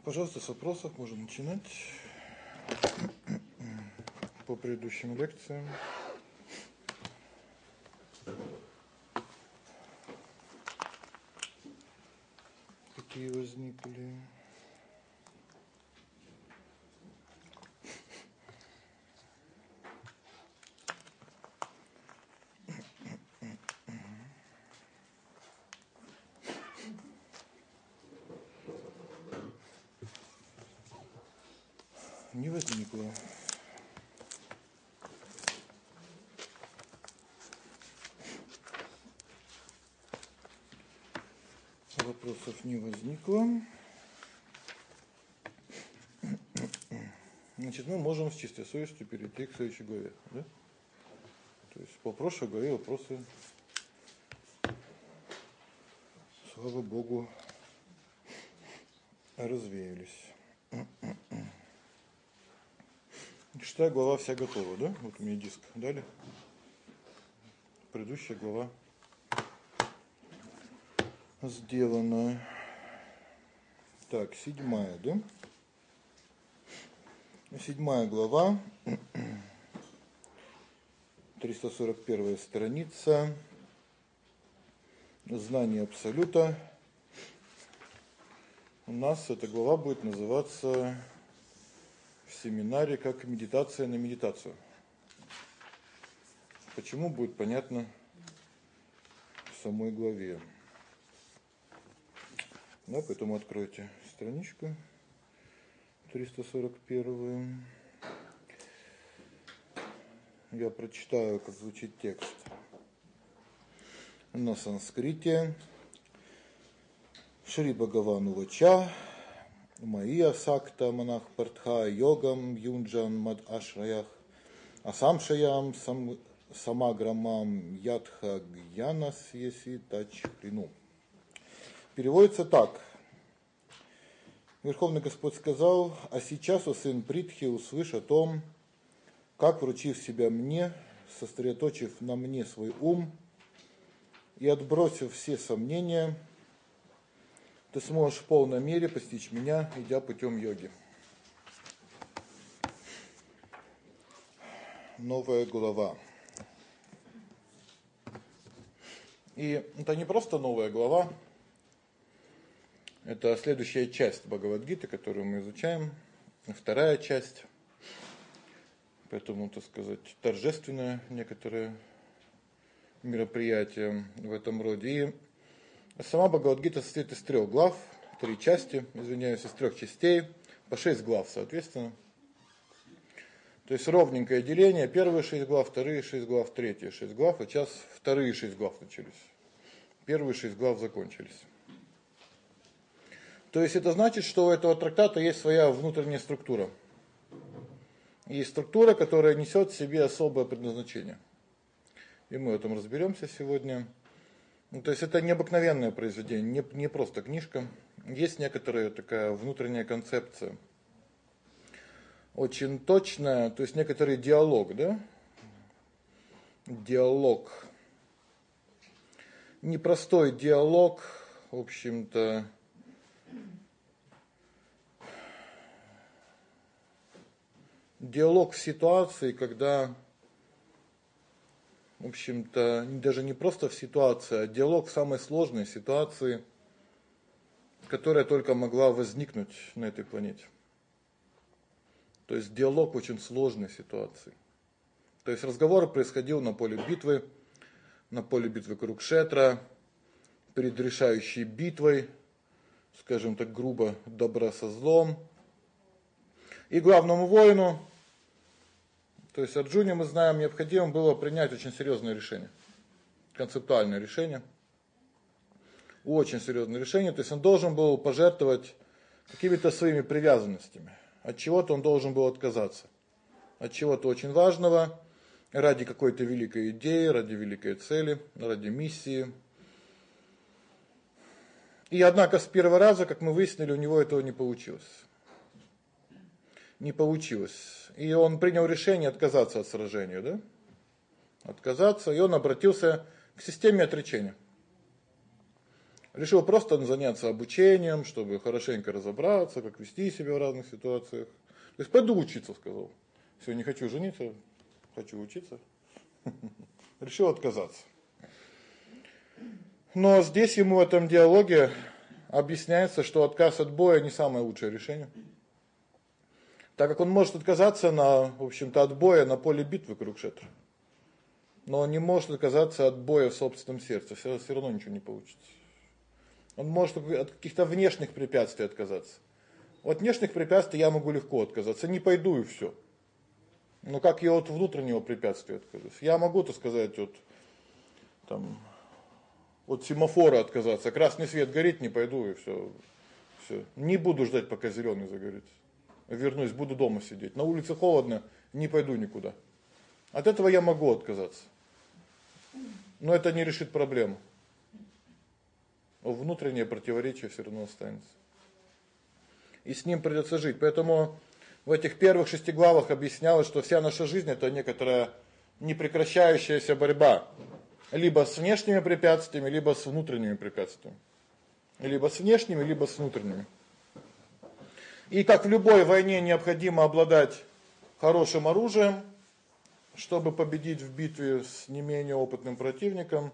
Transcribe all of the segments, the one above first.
Пожалуйста, с вопросов можно начинать по предыдущим лекциям. Какие возникли? Не возникло. Вопросов не возникло. Значит, мы можем с чистой совестью перейти к следующей главе, да? То есть по прошлой главе вопросы, слава Богу, развеялись. Шестая глава вся готова, да? Вот у меня диск дали. Предыдущая глава сделана. Так, седьмая, да? Седьмая глава, 341 страница, знание абсолюта. У нас эта глава будет называться в семинаре как медитация на медитацию. Почему, будет понятно в самой главе. Да, поэтому откройте страничку 341. Я прочитаю, как звучит текст на санскрите. Шри Бхагаван Увача, Майя Сакта Манах Партха Йогам Юнджан Мад Ашраях, Асамшаям Самаграмам Ядха Гьянас Еси Тачхрину. Переводится так. Верховный Господь сказал: а сейчас, о сын Притхи, услышь о том, как, вручив себя мне, сосредоточив на мне свой ум и отбросив все сомнения, ты сможешь в полной мере постичь меня, идя путем йоги. Новая глава. И это не просто новая глава, это следующая часть Бхагавад-гиты, которую мы изучаем, вторая часть. Поэтому, так сказать, торжественное некоторое мероприятие в этом роде. И сама Бхагавад-гита состоит из 3 глав, 3 части, из 3 частей, по 6 глав, соответственно. То есть ровненькое деление: первые 6 глав, вторые 6 глав, третьи 6 глав, и сейчас вторые 6 глав начались. Первые 6 глав закончились. То есть это значит, что у этого трактата есть своя внутренняя структура. Есть структура, которая несет в себе особое предназначение. И мы в этом разберемся сегодня. То есть это необыкновенное произведение, не просто книжка. Есть некоторая такая внутренняя концепция. Очень точная, то есть некоторый диалог, да? Диалог. Непростой диалог, в общем-то, диалог в ситуации, когда, в общем-то, даже не просто в ситуации, а диалог в самой сложной ситуации, которая только могла возникнуть на этой планете. То есть диалог в очень сложной ситуации. То есть разговор происходил на поле битвы Курукшетра, перед решающей битвой, скажем так грубо, добра со злом. И главному воину, то есть Арджуне, мы знаем, необходимо было принять очень серьезное решение. Концептуальное решение. Очень серьезное решение. То есть он должен был пожертвовать какими-то своими привязанностями. От чего-то он должен был отказаться. От чего-то очень важного, ради какой-то великой идеи, ради великой цели, ради миссии. И однако с первого раза, как мы выяснили, у него этого не получилось. Не получилось. И он принял решение отказаться от сражения, да? Отказаться, и он обратился к системе отречения. Решил просто заняться обучением, чтобы хорошенько разобраться, как вести себя в разных ситуациях. То есть пойду учиться, сказал. Все, не хочу жениться, хочу учиться. Решил отказаться. Но здесь ему в этом диалоге объясняется, что отказ от боя не самое лучшее решение. Так как он может отказаться в общем-то, от боя на поле битвы Курукшетра. Но он не может отказаться от боя в собственном сердце, все равно ничего не получится. Он может от каких-то внешних препятствий отказаться. От внешних препятствий я могу легко отказаться, не пойду и все. Но как я от внутреннего препятствия откажусь? Я могу, так сказать, от семафора отказаться, красный свет горит, не пойду и все. Не буду ждать, пока зеленый загорится. Вернусь, буду дома сидеть. На улице холодно, не пойду никуда. От этого я могу отказаться. Но это не решит проблему. Внутреннее противоречие все равно останется. И с ним придется жить. Поэтому в этих первых 6 главах объяснялось, что вся наша жизнь это некоторая непрекращающаяся борьба. Либо с внешними препятствиями, либо с внутренними препятствиями. Либо с внешними, либо с внутренними. И как в любой войне необходимо обладать хорошим оружием, чтобы победить в битве с не менее опытным противником.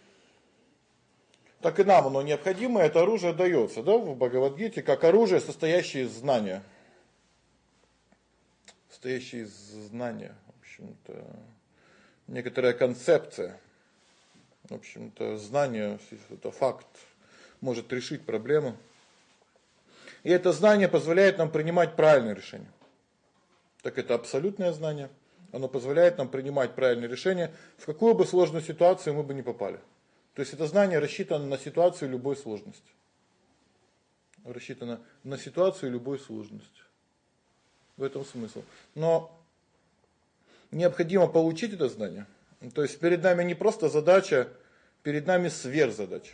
Так и нам оно необходимо, это оружие дается, в Бхагавад-гите, как оружие, состоящее из знания. Состоящее из знания, в общем-то, некоторая концепция. В общем-то, знание, это факт, может решить проблему. И это знание позволяет нам принимать правильные решения. Так это абсолютное знание, оно позволяет нам принимать правильные решения, в какую бы сложную ситуацию мы бы не попали. То есть это знание рассчитано на ситуацию любой сложности. Рассчитано на ситуацию любой сложности. В этом смысл. Но необходимо получить это знание. То есть перед нами не просто задача, перед нами сверхзадача.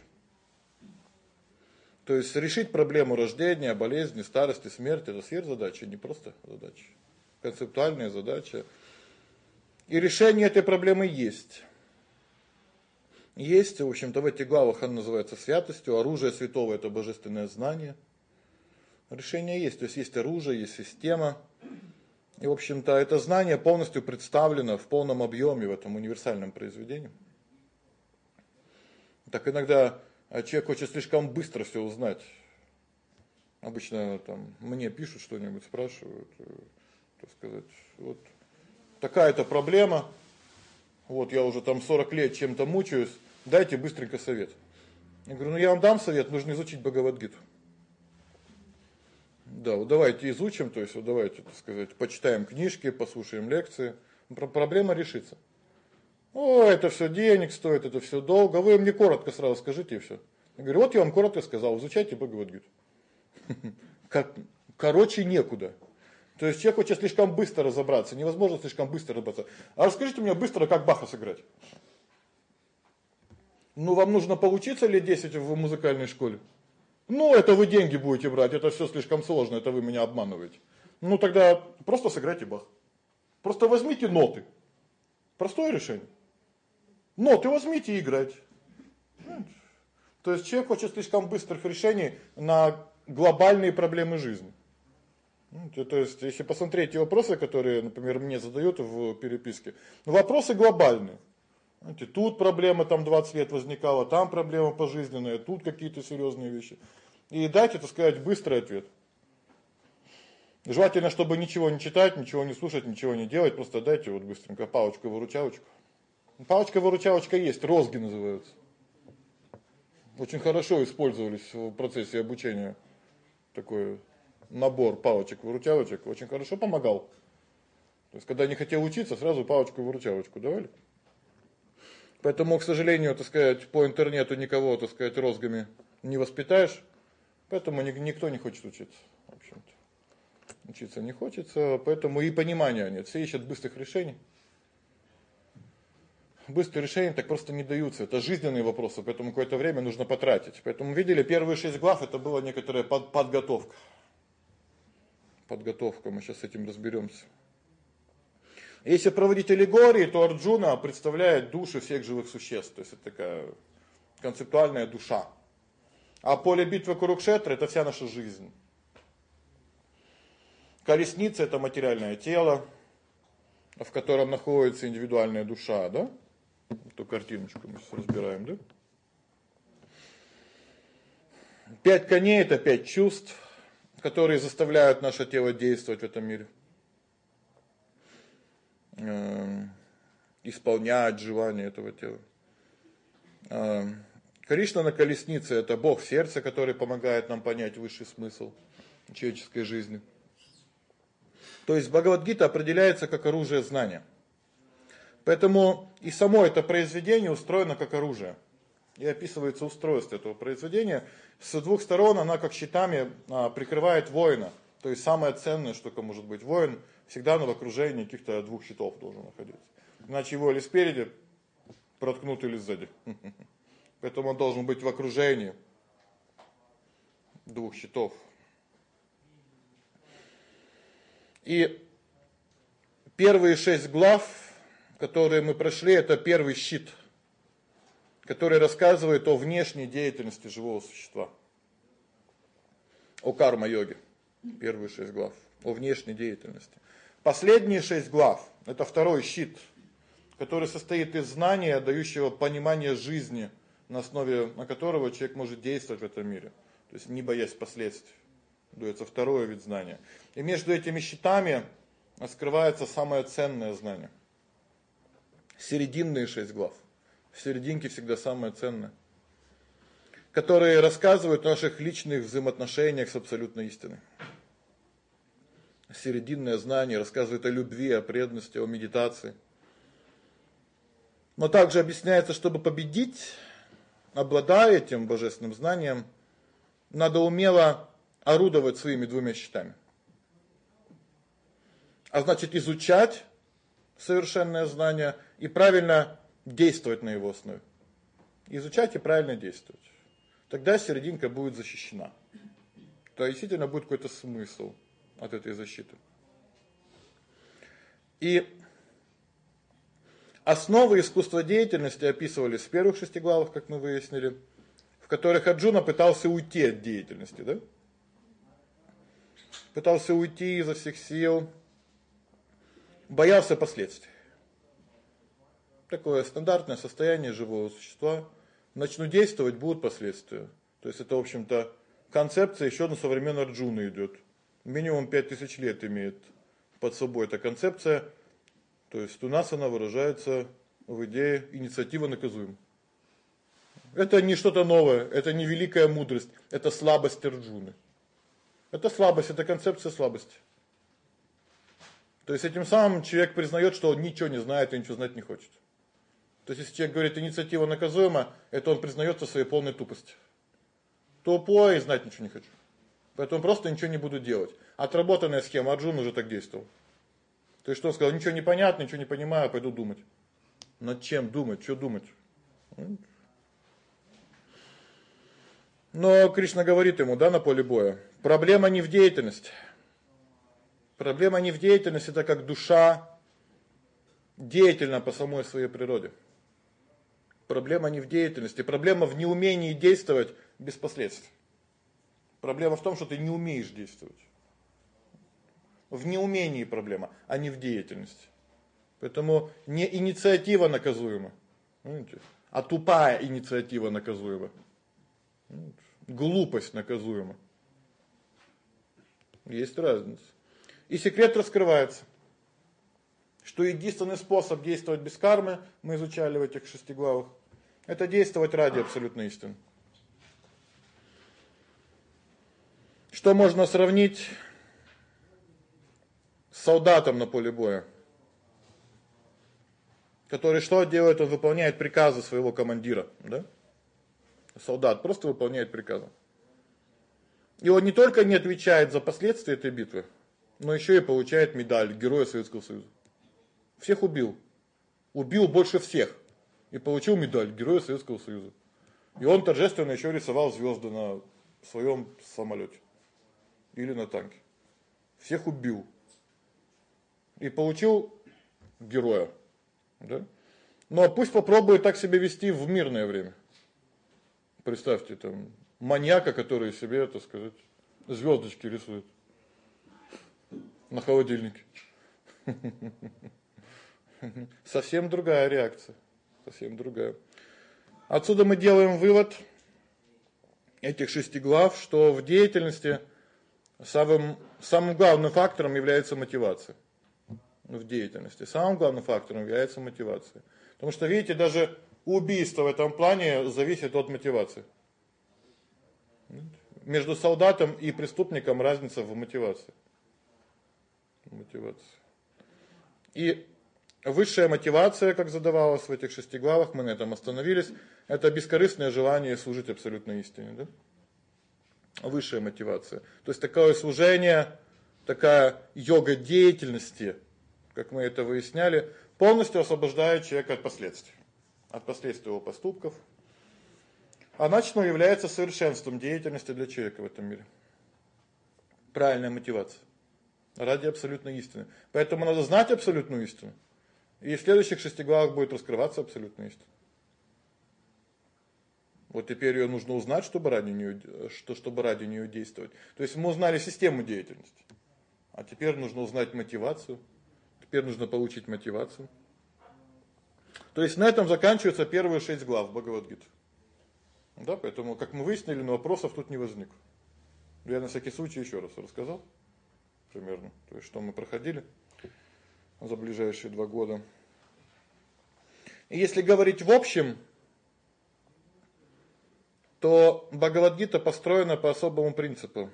То есть решить проблему рождения, болезни, старости, смерти это сверхзадача, не просто задача. Концептуальная задача. И решение этой проблемы есть. Есть, в общем-то, в этих главах оно называется святостью. Оружие святого это божественное знание. Решение есть, то есть есть оружие, есть система. И, в общем-то, это знание полностью представлено в полном объеме в этом универсальном произведении. Так иногда человек хочет слишком быстро все узнать. Обычно мне пишут что-нибудь, спрашивают, так сказать, вот такая-то проблема. Вот я уже 40 лет чем-то мучаюсь, дайте быстренько совет. Я говорю, я вам дам совет, нужно изучить Бхагавад-гиту. Да, вот давайте изучим, то есть вот давайте, так сказать, почитаем книжки, послушаем лекции, проблема решится. Это все денег стоит, это все долго, вы мне коротко сразу скажите и все. Я говорю, вот я вам коротко сказал, изучайте Бхагавад-гиту. Короче некуда. То есть человек хочет слишком быстро разобраться, невозможно слишком быстро разобраться. А расскажите мне быстро, как Баха сыграть. Вам нужно поучиться лет 10 в музыкальной школе. Это вы деньги будете брать, это все слишком сложно, это вы меня обманываете. Тогда просто сыграйте Бах. Просто возьмите ноты. Простое решение. Ноты возьмите и играйте. То есть человек хочет слишком быстрых решений на глобальные проблемы жизни. То есть, если посмотреть вопросы, которые, например, мне задают в переписке, вопросы глобальные. Тут проблема 20 лет возникала, там проблема пожизненная, тут какие-то серьезные вещи. И дайте, так сказать, быстрый ответ. Желательно, чтобы ничего не читать, ничего не слушать, ничего не делать, просто дайте быстренько палочку-выручалочку. Палочка-выручалочка есть, розги называются. Очень хорошо использовались в процессе обучения такой набор палочек-выручалочек, очень хорошо помогал. То есть, когда не хотел учиться, сразу палочку-выручалочку давали. Поэтому, к сожалению, так сказать, по интернету никого, так сказать, розгами не воспитаешь. Поэтому никто не хочет учиться, в общем-то. Учиться не хочется, поэтому и понимания нет. Все ищут быстрых решений. Быстрые решения так просто не даются. Это жизненные вопросы, поэтому какое-то время нужно потратить. Поэтому видели, первые 6 глав это была некоторая подготовка. Подготовка, мы сейчас с этим разберемся. Если проводить аллегории, то Арджуна представляет души всех живых существ. То есть это такая концептуальная душа. А поле битвы Курукшетра — это вся наша жизнь. Колесница — это материальное тело, в котором находится индивидуальная душа, да? Эту картиночку мы сейчас разбираем, да? 5 коней — это 5 чувств, которые заставляют наше тело действовать в этом мире. Исполнять желания этого тела. Кришна на колеснице — это Бог сердца, который помогает нам понять высший смысл человеческой жизни. То есть Бхагавад-гита определяется как оружие знания. Поэтому и само это произведение устроено как оружие. И описывается устройство этого произведения. С двух сторон она как щитами прикрывает воина. То есть самое ценное, что может быть. Воин всегда в окружении каких-то 2 щитов должен находиться. Иначе его или спереди проткнут, или сзади. Поэтому он должен быть в окружении 2 щитов. И первые 6 глав, которые мы прошли, это первый щит, который рассказывает о внешней деятельности живого существа. О карма-йоге. Первые 6 глав. О внешней деятельности. Последние 6 глав — это второй щит, который состоит из знания, дающего понимание жизни, на основе которого человек может действовать в этом мире. То есть не боясь последствий. Дается второй вид знания. И между этими щитами скрывается самое ценное знание. Серединные 6 глав. В серединке всегда самое ценное. Которые рассказывают о наших личных взаимоотношениях с абсолютной истиной. Серединное знание рассказывает о любви, о преданности, о медитации. Но также объясняется, чтобы победить, обладая этим божественным знанием, надо умело орудовать своими 2 щитами. А значит, изучать совершенное знание и правильно действовать на его основе. Изучать и правильно действовать. Тогда серединка будет защищена. То действительно будет какой-то смысл от этой защиты. И основы искусства деятельности описывались в первых 6 главах, как мы выяснили, в которых Арджуна пытался уйти от деятельности, да? Пытался уйти изо всех сил, боялся последствий. Такое стандартное состояние живого существа. Начну действовать, будут последствия. То есть это, в общем-то, концепция еще на со времен Арджуны идет. Минимум 5000 лет имеет под собой эта концепция. То есть у нас она выражается в идее инициатива наказуема. Это не что-то новое, это не великая мудрость, это слабость Арджуны. Это слабость, это концепция слабости. То есть этим самым человек признает, что он ничего не знает и ничего знать не хочет. То есть если человек говорит инициатива наказуема, это он признается в своей полной тупости. Тупой и знать ничего не хочу. Поэтому просто ничего не буду делать. Отработанная схема, Арджуна уже так действовал. То есть что он сказал, ничего не понятно, ничего не понимаю, пойду думать. Над чем думать, что думать? Но Кришна говорит ему, да, на поле боя, проблема не в деятельности. Проблема не в деятельности, это как душа деятельна по самой своей природе. Проблема не в деятельности, проблема в неумении действовать без последствий. Проблема в том, что ты не умеешь действовать. В неумении проблема, а не в деятельности. Поэтому не инициатива наказуема, а тупая инициатива наказуема. Глупость наказуема. Есть разница. И секрет раскрывается, что единственный способ действовать без кармы, мы изучали в этих 6 главах, это действовать ради абсолютной истины. Что можно сравнить с солдатом на поле боя, который что делает? Он выполняет приказы своего командира, да? Солдат просто выполняет приказы. И он не только не отвечает за последствия этой битвы, но еще и получает медаль Героя Советского Союза. Всех убил. Убил больше всех. И получил медаль Героя Советского Союза. И он торжественно еще рисовал звезды на своем самолете. Или на танке. Всех убил. И получил героя. Да? Но пусть попробует так себя вести в мирное время. Представьте, там маньяка, который себе, так сказать, звездочки рисует на холодильнике. Совсем другая реакция, совсем другая. Отсюда мы делаем вывод этих 6 глав, что в деятельности самым главным фактором является мотивация. В деятельности самым главным фактором является мотивация. Потому что, видите, даже убийство в этом плане зависит от мотивации. Между солдатом и преступником разница в мотивации. И высшая мотивация, как задавалась в этих 6 главах, мы на этом остановились, это бескорыстное желание служить абсолютной истине, да? Высшая мотивация. То есть такое служение, такая йога деятельности, как мы это выясняли, полностью освобождает человека от последствий его поступков. Она является совершенством деятельности для человека в этом мире. Правильная мотивация. Ради абсолютной истины. Поэтому надо знать абсолютную истину. И в следующих 6 главах будет раскрываться абсолютная истина. Вот теперь ее нужно узнать, чтобы ради нее действовать. То есть мы узнали систему деятельности. А теперь нужно узнать мотивацию. Теперь нужно получить мотивацию. То есть на этом заканчиваются первые 6 глав Бхагавад-гиты. Да, поэтому, как мы выяснили, вопросов тут не возникло. Я на всякий случай еще раз рассказал примерно, то есть что мы проходили за ближайшие 2 года. И если говорить в общем, то Бхагавад-гита построена по особому принципу.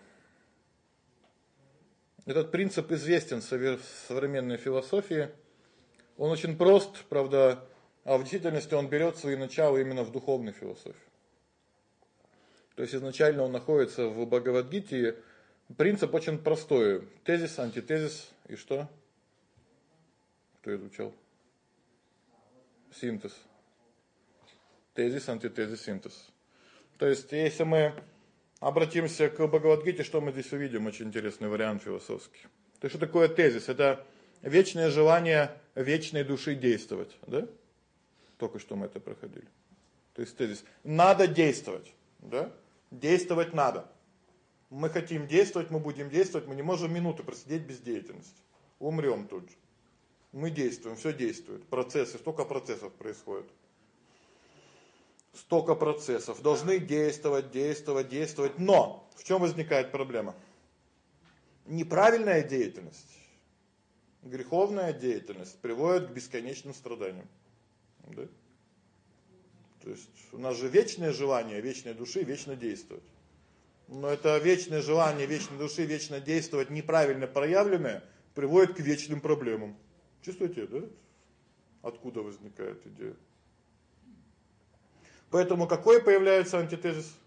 Этот принцип известен в современной философии. Он очень прост, правда, а в действительности он берет свои начала именно в духовной философии. То есть изначально он находится в Бхагавад-гите. Принцип очень простой. Тезис, антитезис и что? Кто изучал? Синтез. Тезис, антитезис, синтез. То есть если мы обратимся к Бхагавад-гите, что мы здесь увидим? Очень интересный вариант философский. То есть что такое тезис? Это вечное желание вечной души действовать, да? Только что мы это проходили. То есть тезис: надо действовать, да? Действовать надо. Мы хотим действовать, мы будем действовать, мы не можем минуту просидеть без деятельности. Умрем тут же. Мы действуем, все действует. Процессы, столько процессов происходит. Столько процессов. Должны действовать, но в чем возникает проблема? Неправильная деятельность, греховная деятельность приводит к бесконечным страданиям. Да? То есть у нас же вечное желание вечной души вечно действовать. Но это вечное желание вечной души вечно действовать, неправильно проявленное, приводит к вечным проблемам. Чувствуете, да? Откуда возникает идея? Поэтому какой появляется антитезис?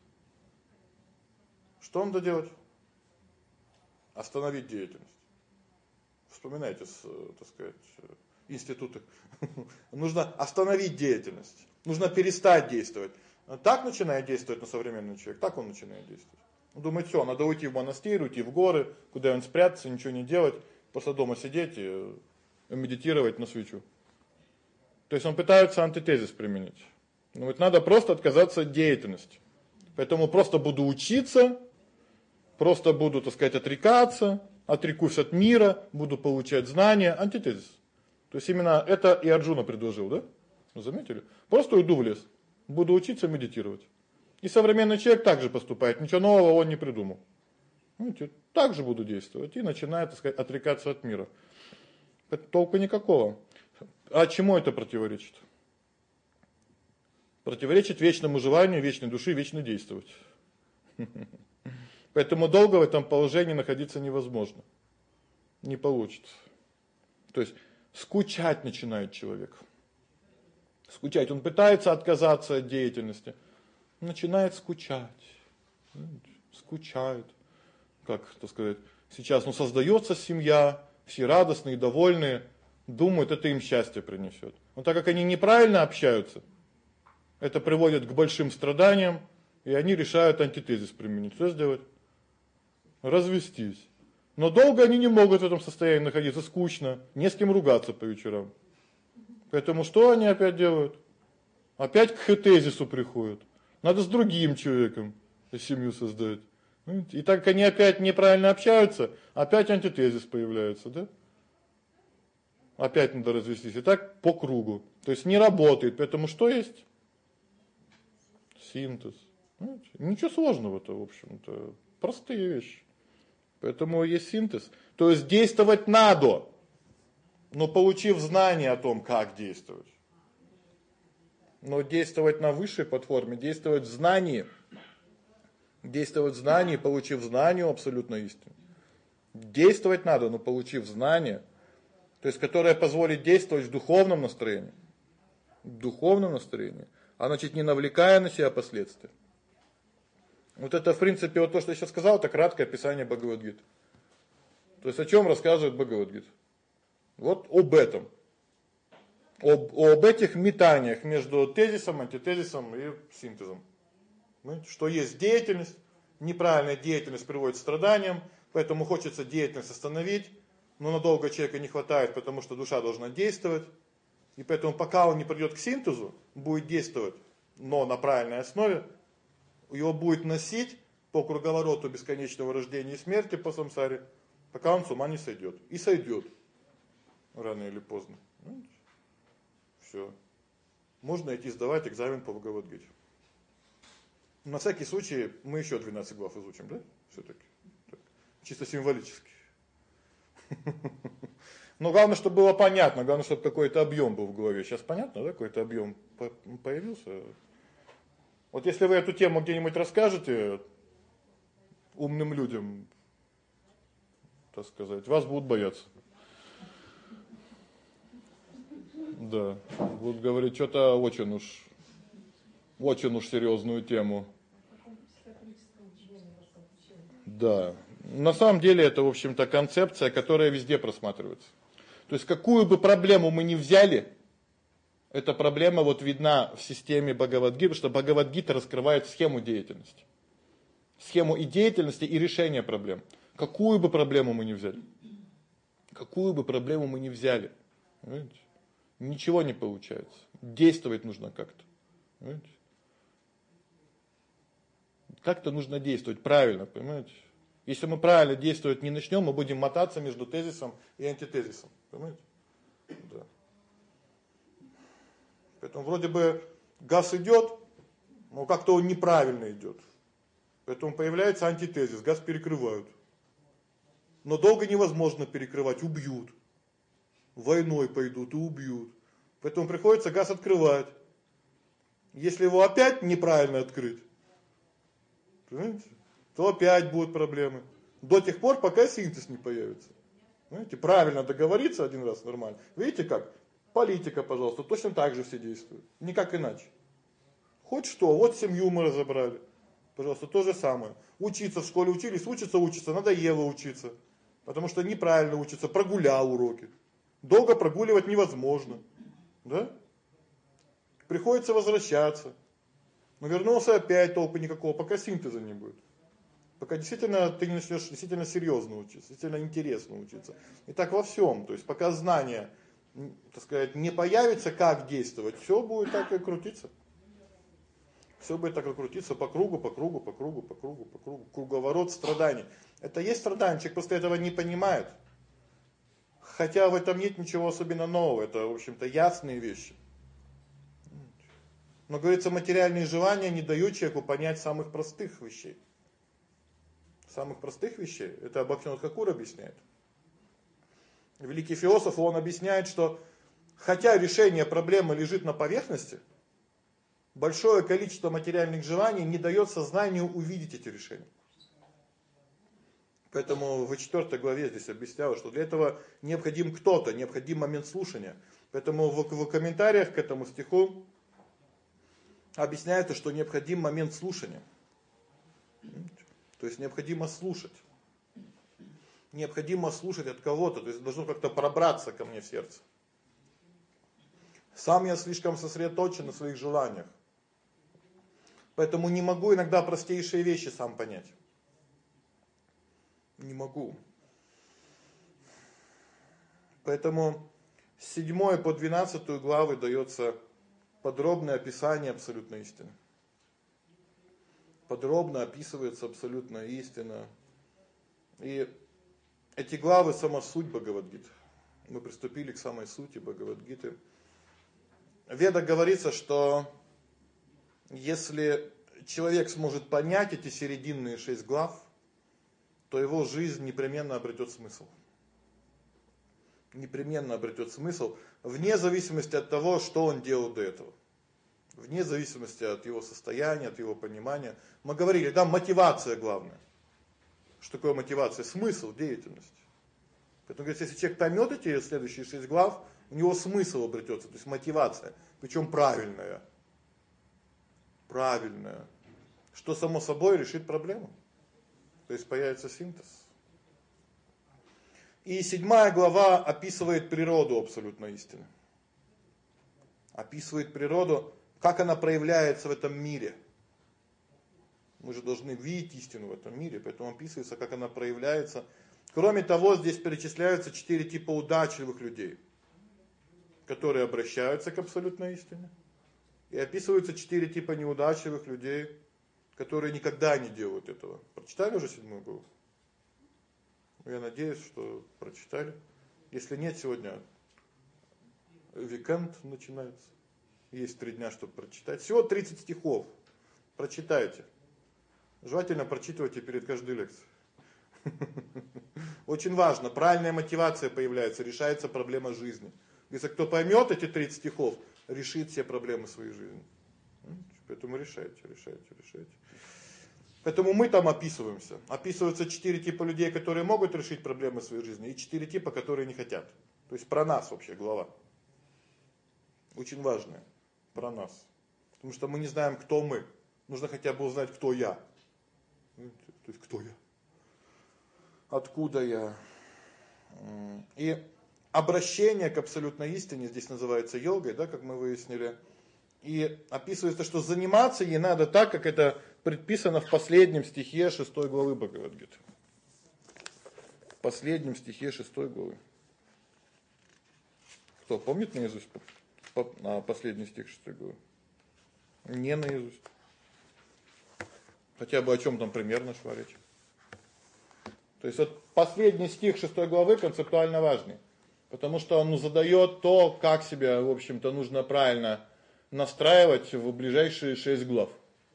Что надо делать? Остановить деятельность. Вспоминайте, так сказать, институты. Нужно остановить деятельность. Нужно перестать действовать. Так начинает действовать на современный человек, так он начинает действовать. Он думает: всё, надо уйти в монастырь, уйти в горы, куда-нибудь спрятаться, ничего не делать, просто дома сидеть и медитировать на свечу. То есть он пытается антитезис применить. Ну вот надо просто отказаться от деятельности. Поэтому просто буду учиться, просто буду, так сказать, отрекаться, отрекусь от мира, буду получать знания, антитезис. То есть именно это и Арджуна предложил, да? Вы заметили? Просто уйду в лес, буду учиться медитировать. И современный человек также поступает, ничего нового он не придумал. Видите, так же буду действовать и начинает, так сказать, отрекаться от мира. Толку никакого. А чему это противоречит? Противоречит вечному желанию вечной души вечно действовать. Поэтому долго в этом положении находиться невозможно. Не получится. То есть скучать начинает человек. Скучать, он пытается отказаться от деятельности, начинает скучать. Скучает. Как, так сказать, сейчас создается семья, все радостные, довольные, думают, это им счастье принесет. Но так как они неправильно общаются, это приводит к большим страданиям, и они решают антитезис применить. Что сделать? Развестись. Но долго они не могут в этом состоянии находиться, скучно, не с кем ругаться по вечерам. Поэтому что они опять делают? Опять к тезису приходят. Надо с другим человеком. семью создать. И так как они опять неправильно общаются, опять антитезис появляется, да? Опять надо развестись. И так по кругу. То есть не работает. Поэтому что есть? Синтез. Понимаете? Ничего сложного-то, в общем-то. Простые вещи. Поэтому есть синтез. То есть действовать надо, но получив знание о том, как действовать. Но действовать на высшей платформе, действовать в знании, получив знание абсолютно истину. Действовать надо, но получив знание, то есть которое позволит действовать в духовном настроении. В духовном настроении, а значит не навлекая на себя последствия. Вот это, в принципе, вот то, что я сейчас сказал, это краткое описание Бхагавад-гиты. То есть о чем рассказывает Бхагавад-гита? Вот об этом. Об этих метаниях между тезисом, антитезисом и синтезом. Понимаете? Что есть деятельность, неправильная деятельность приводит к страданиям, поэтому хочется деятельность остановить, но надолго человека не хватает, потому что душа должна действовать. И поэтому пока он не придет к синтезу, будет действовать, но на правильной основе, его будет носить по круговороту бесконечного рождения и смерти по самсаре, пока он с ума не сойдет. И сойдет рано или поздно. Все. Можно идти сдавать экзамен по Бхагавад-гите. На всякий случай мы еще 12 глав изучим, да? Все-таки. Чисто символически. Но главное, чтобы было понятно, главное, чтобы какой-то объем был в голове. Сейчас понятно, да, какой-то объем появился? Вот если вы эту тему где-нибудь расскажете умным людям, так сказать, вас будут бояться. Да, будут говорить, что-то очень уж серьезную тему. Да. На самом деле это, в общем-то, концепция, которая везде просматривается. То есть какую бы проблему мы ни взяли, эта проблема вот видна в системе Бхагавад-гиты, что Бхагавад-гита раскрывает схему деятельности. Схему и деятельности, и решения проблем. Какую бы проблему мы ни взяли. Какую бы проблему мы ни взяли. Понимаете? Ничего не получается. Действовать нужно как-то. Понимаете? Как-то нужно действовать правильно, понимаете? Если мы правильно действовать не начнем, мы будем мотаться между тезисом и антитезисом. Понимаете? Да. Поэтому вроде бы газ идет, но как-то он неправильно идет. Поэтому появляется антитезис, газ перекрывают. Но долго невозможно перекрывать, убьют. Войной пойдут и убьют. Поэтому приходится газ открывать. Если его опять неправильно открыть, понимаете, то опять будут проблемы. До тех пор, пока синтез не появится. Понимаете, правильно договориться один раз нормально. Видите как? Политика, пожалуйста, точно так же все действуют. Никак иначе. Хоть что, вот семью мы разобрали. Пожалуйста, то же самое. Учиться в школе учились, учатся, надоело учиться. Потому что неправильно учатся, прогулял уроки. Долго прогуливать невозможно. Да? Приходится возвращаться. Но вернулся опять толку никакого, пока синтеза не будет. Пока действительно ты не начнешь действительно серьезно учиться, действительно интересно учиться. И так во всем. То есть пока знание, так сказать, не появится, как действовать, все будет так и крутиться. Все будет так и крутиться по кругу, круговорот страданий. Это есть страдание, человек просто этого не понимает. Хотя в этом нет ничего особенно нового, это, в общем-то, ясные вещи. Но, говорится, материальные желания не дают человеку понять самых простых вещей. Самых простых вещей. Это Бхактивинода Тхакур объясняет. Великий философ, он объясняет, что хотя решение проблемы лежит на поверхности, большое количество материальных желаний не дает сознанию увидеть эти решения. Поэтому в 4 главе здесь объяснялось, что для этого необходим кто-то, необходим момент слушания. Поэтому в комментариях к этому стиху объясняется, что необходим момент слушания. То есть необходимо слушать. Необходимо слушать от кого-то, то есть должно как-то пробраться ко мне в сердце. Сам я слишком сосредоточен на своих желаниях. Поэтому не могу иногда простейшие вещи сам понять. Не могу. Поэтому с 7 по 12 главы дается подробное описание абсолютной истины. подробно описывается абсолютная истина. И эти главы сама суть Бхагавад-гиты. Мы приступили к самой сути Бхагавад-гиты. В Ведах говорится, что если человек сможет понять эти серединные 6 глав, то его жизнь непременно обретет смысл. Непременно обретет смысл, вне зависимости от того, что он делал до этого. Вне зависимости от его состояния, от его понимания. Мы говорили, да, мотивация главная. Что такое мотивация? Смысл деятельности. Поэтому говорится, если человек поймет эти следующие 6 глав, у него смысл обретется, то есть мотивация, причем правильная. Правильная. Что само собой решит проблему. То есть появится синтез. И 7 глава описывает природу абсолютной истины. Описывает природу, как она проявляется в этом мире. Мы же должны видеть истину в этом мире, поэтому описывается, как она проявляется. Кроме того, здесь перечисляются 4 типа удачливых людей, которые обращаются к абсолютной истине. И описываются 4 типа неудачливых людей, которые никогда не делают этого. Прочитали уже 7 главу? Я надеюсь, что прочитали. Если нет, сегодня уикенд начинается. Есть 3 дня, чтобы прочитать. Всего 30 стихов. Прочитайте. Желательно прочитывайте перед каждой лекцией. Очень важно, правильная мотивация появляется, решается проблема жизни. Если кто поймет эти 30 стихов, решит все проблемы своей жизни. Поэтому решайте. Поэтому мы там описываемся. Описываются 4 типа людей, которые могут решить проблемы своей жизни, и 4 типа, которые не хотят. То есть про нас вообще глава. Очень важная. Про нас. Потому что мы не знаем, кто мы. Нужно хотя бы узнать, кто я. То есть кто я? Откуда я? И обращение к абсолютной истине здесь называется йогой, да, как мы выяснили. И описывается, что заниматься ей надо так, как это предписано в последнем стихе 6 главы Бхагавад-гиты. В последнем стихе 6 главы. Кто помнит наизусть последний стих 6 главы? Не наизусть. Хотя бы о чем там примерно шла речь. То есть вот последний стих 6 главы концептуально важный, потому что он задает то, как себя, в общем-то, нужно правильно настраивать в ближайшие 6 глав.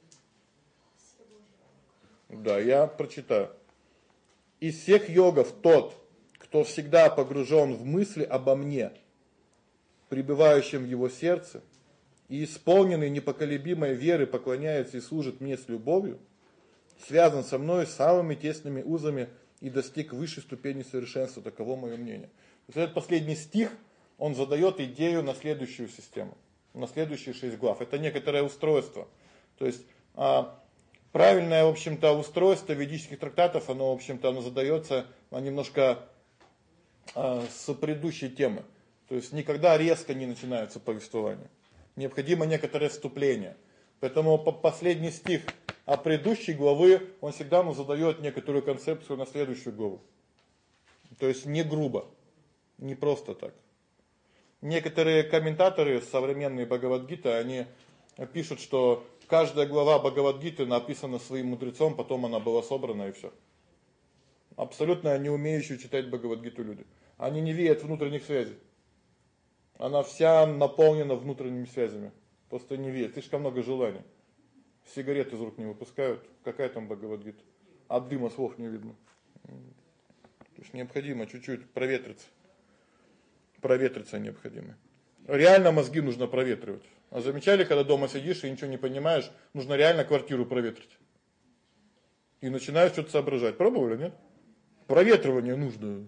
Да, я прочитаю. Из всех йогов тот, кто всегда погружен в мысли обо мне, пребывающем в его сердце, и исполненный непоколебимой веры поклоняется и служит мне с любовью, связан со мной самыми тесными узами и достиг высшей ступени совершенства, таково мое мнение. То есть этот последний стих, он задает идею на следующую систему, на следующие 6 глав. Это некоторое устройство. То есть правильное, в общем-то, устройство ведических трактатов, оно, в общем-то, оно задается немножко с предыдущей темы. То есть никогда резко не начинается повествование. Необходимо некоторое вступление. Поэтому последний стих предыдущей главы, он всегда нам задает некоторую концепцию на следующую главу. То есть не грубо, не просто так. Некоторые комментаторы современные Бхагавад-гиты, они пишут, что каждая глава Бхагавад-гиты написана своим мудрецом, потом она была собрана и все. Абсолютно не умеющие читать Бхагавад-гиту люди. Они не видят внутренних связей. Она вся наполнена внутренними связями. Просто не видят, слишком много желаний. Сигарет из рук не выпускают. Какая там Бхагавад-гита? От дыма слов не видно. То есть необходимо чуть-чуть проветриться. Проветриться необходимо. Реально мозги нужно проветривать. А замечали, когда дома сидишь и ничего не понимаешь, нужно реально квартиру проветрить. И начинаешь что-то соображать. Пробовали, нет? Проветривание нужно.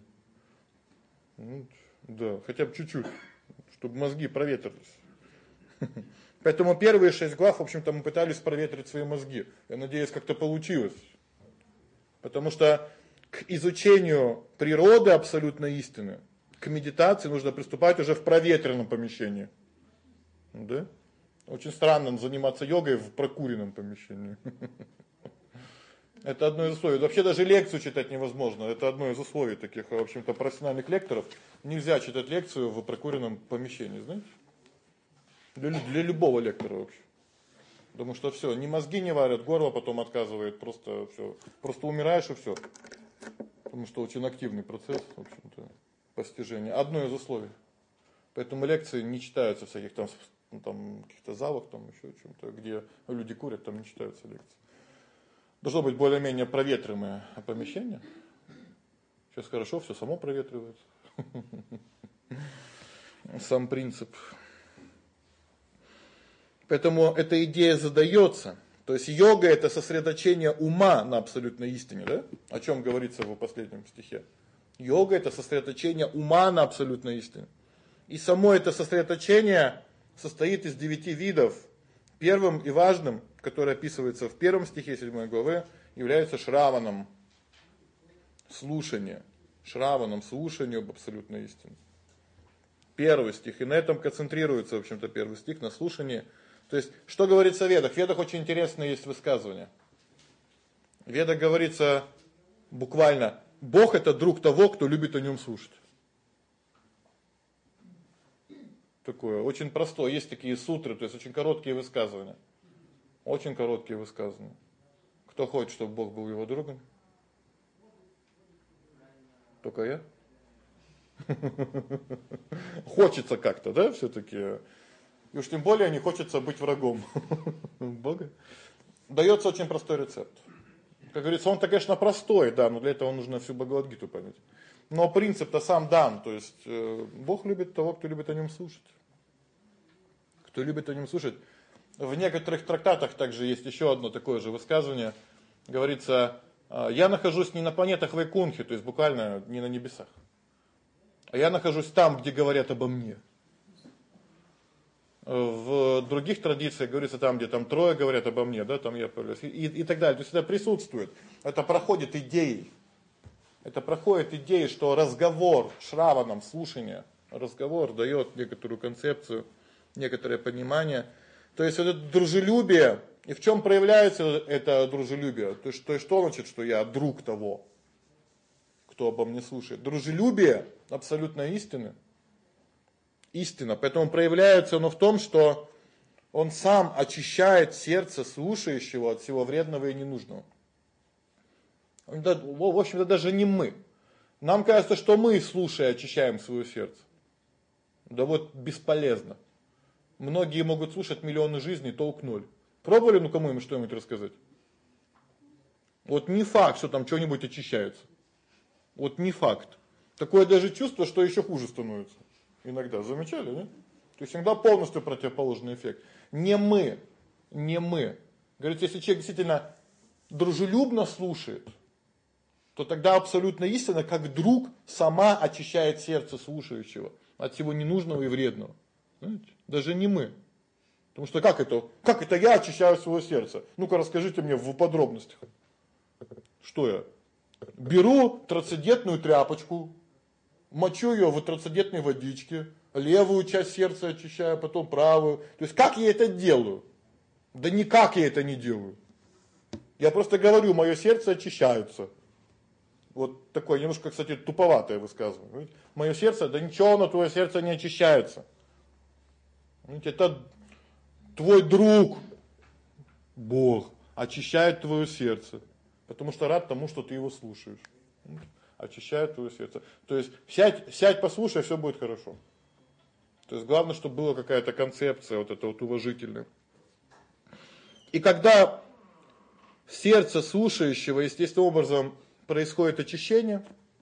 Да, хотя бы чуть-чуть, чтобы мозги проветрились. Поэтому первые 6 глав, в общем-то, мы пытались проветрить свои мозги. Я надеюсь, как-то получилось. Потому что к изучению природы абсолютной истины, к медитации нужно приступать уже в проветренном помещении. Да? Очень странно заниматься йогой в прокуренном помещении. Это одно из условий. Вообще даже лекцию читать невозможно. Это одно из условий таких, в общем-то, профессиональных лекторов. Нельзя читать лекцию в прокуренном помещении, знаете? Для любого лектора вообще. Потому что все, ни мозги не варят, горло потом отказывает, просто все. Просто умираешь и все. Потому что очень активный процесс, в общем-то, постижения. Одно из условий. Поэтому лекции не читаются в всяких там каких-то залах, там еще чем-то, где люди курят, там не читаются лекции. Должно быть более-менее проветриваемое помещение. Сейчас хорошо, все само проветривается. Сам принцип. Поэтому эта идея задается. То есть йога это сосредоточение ума на абсолютной истине, да? О чем говорится в последнем стихе. Йога это сосредоточение ума на абсолютной истине. И само это сосредоточение состоит из 9 видов. Первым и важным, который описывается в первом стихе 7 главы, является шраваном. Слушание. Шраваном, слушанию об абсолютной истине. Первый стих. И на этом концентрируется, в общем-то, первый стих, на слушании. То есть, что говорится в Ведах? В Ведах очень интересное есть высказывание. В Ведах говорится буквально: Бог это друг того, кто любит о нем слушать. Такое очень простое. Есть такие сутры, то есть очень короткие высказывания. Очень короткие высказывания. Кто хочет, чтобы Бог был его другом? Только я? Хочется как-то, да, все-таки. И уж тем более не хочется быть врагом Бога. Дается очень простой рецепт. Как говорится, он-то, конечно, простой, да, но для этого нужно всю Бхагавад-гиту понять. Но принцип-то сам дан, то есть Бог любит того, кто любит о нем слушать. Кто любит о нем слушать. В некоторых трактатах также есть еще одно такое же высказывание. Говорится: я нахожусь не на планетах Вайкунхи, то есть буквально не на небесах. А я нахожусь там, где говорят обо мне. В других традициях говорится там, где там трое говорят обо мне, да, там я появляюсь, и так далее. То есть это присутствует. Это проходит идеей. Это проходит идеей, что разговор, шраванам, слушание, разговор дает некоторую концепцию, некоторое понимание. То есть вот это дружелюбие, и в чем проявляется это дружелюбие? То есть что значит, что я друг того, кто обо мне слушает? Дружелюбие абсолютной истины. Истина. Поэтому проявляется оно в том, что он сам очищает сердце слушающего от всего вредного и ненужного. В общем-то, даже не мы. Нам кажется, что мы, слушая, очищаем свое сердце. Да вот бесполезно. Многие могут слушать миллионы жизней, толк ноль. Пробовали, ну кому им что-нибудь рассказать? Вот не факт, что там что-нибудь очищается. Вот не факт. Такое даже чувство, что еще хуже становится. Иногда, замечали, да? То есть иногда полностью противоположный эффект. Не мы. Говорится, если человек действительно дружелюбно слушает, то тогда абсолютно истина, как друг, сама очищает сердце слушающего от всего ненужного и вредного. Знаете? Даже не мы. Потому что как это я очищаю свое сердце? Ну-ка расскажите мне в подробностях. Что я? Беру трансцендентную тряпочку, мочу ее в трансцендентной водичке, левую часть сердца очищаю, потом правую. То есть как я это делаю? Да никак я это не делаю. Я просто говорю, мое сердце очищается. Вот такое немножко, кстати, туповатое высказывание. Мое сердце, да ничего, на твое сердце не очищается. Это твой друг, Бог, очищает твое сердце. Потому что рад тому, что ты его слушаешь. Очищает твое сердце. То есть сядь, послушай, все будет хорошо. То есть главное, чтобы была какая-то концепция вот эта вот уважительная. И когда в сердце слушающего естественным образом происходит очищение,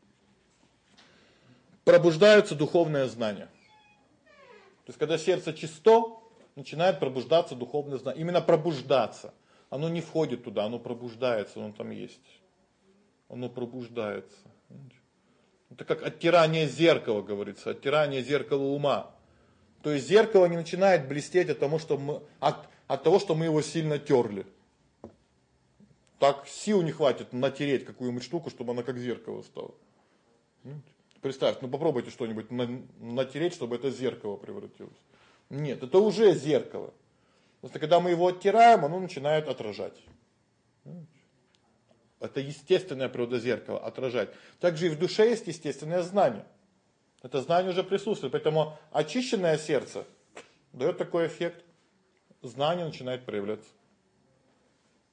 пробуждаются духовные знания. То есть когда сердце чисто, начинает пробуждаться духовное знание. Именно пробуждаться. Оно не входит туда, оно пробуждается, оно там есть. Оно пробуждается. Это как оттирание зеркала, говорится, оттирание зеркала ума. То есть зеркало не начинает блестеть от того, что мы его сильно терли. Так сил не хватит натереть какую-нибудь штуку, чтобы она как зеркало стала. Представьте, ну попробуйте что-нибудь натереть, чтобы это зеркало превратилось. Нет, это уже зеркало. Просто когда мы его оттираем, оно начинает отражать. Это естественная природа зеркала, отражать. Также и в душе есть естественное знание. Это знание уже присутствует, поэтому очищенное сердце дает такой эффект. Знание начинает проявляться.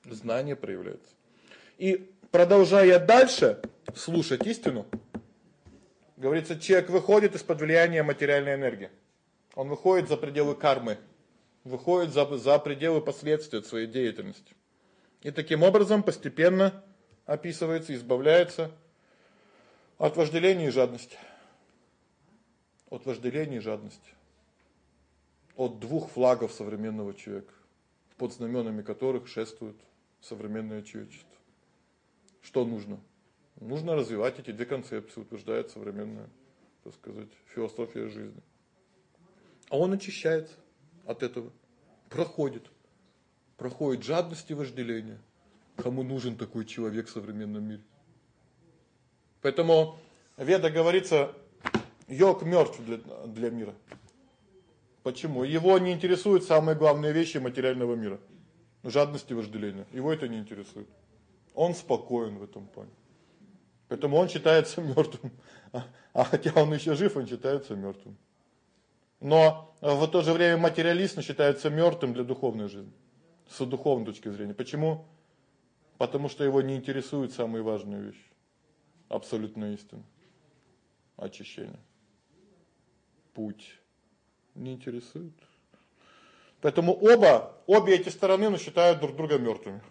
Знание проявляется. И продолжая дальше слушать истину, говорится, человек выходит из-под влияния материальной энергии. Он выходит за пределы кармы, выходит за пределы последствий от своей деятельности. И таким образом постепенно описывается, избавляется от вожделения и жадности. От вожделения и жадности. От двух флагов современного человека, под знаменами которых шествует современное человечество. Что нужно? Нужно развивать эти две концепции, утверждает современная, так сказать, философия жизни. А он очищается от этого, проходит жадность и вожделение. Кому нужен такой человек в современном мире? Поэтому в Ведах говорится, йог мертв для мира. Почему? Его не интересуют самые главные вещи материального мира. Жадность и вожделение. Его это не интересует. Он спокоен в этом плане. Поэтому он считается мертвым. А хотя он еще жив, он считается мертвым. Но в то же время материалист считается мертвым для духовной жизни. С духовной точки зрения. Почему? Потому что его не интересуют самые важные вещи. Абсолютная истина. Очищение. Путь. Не интересует. Поэтому обе эти стороны считают друг друга мертвыми.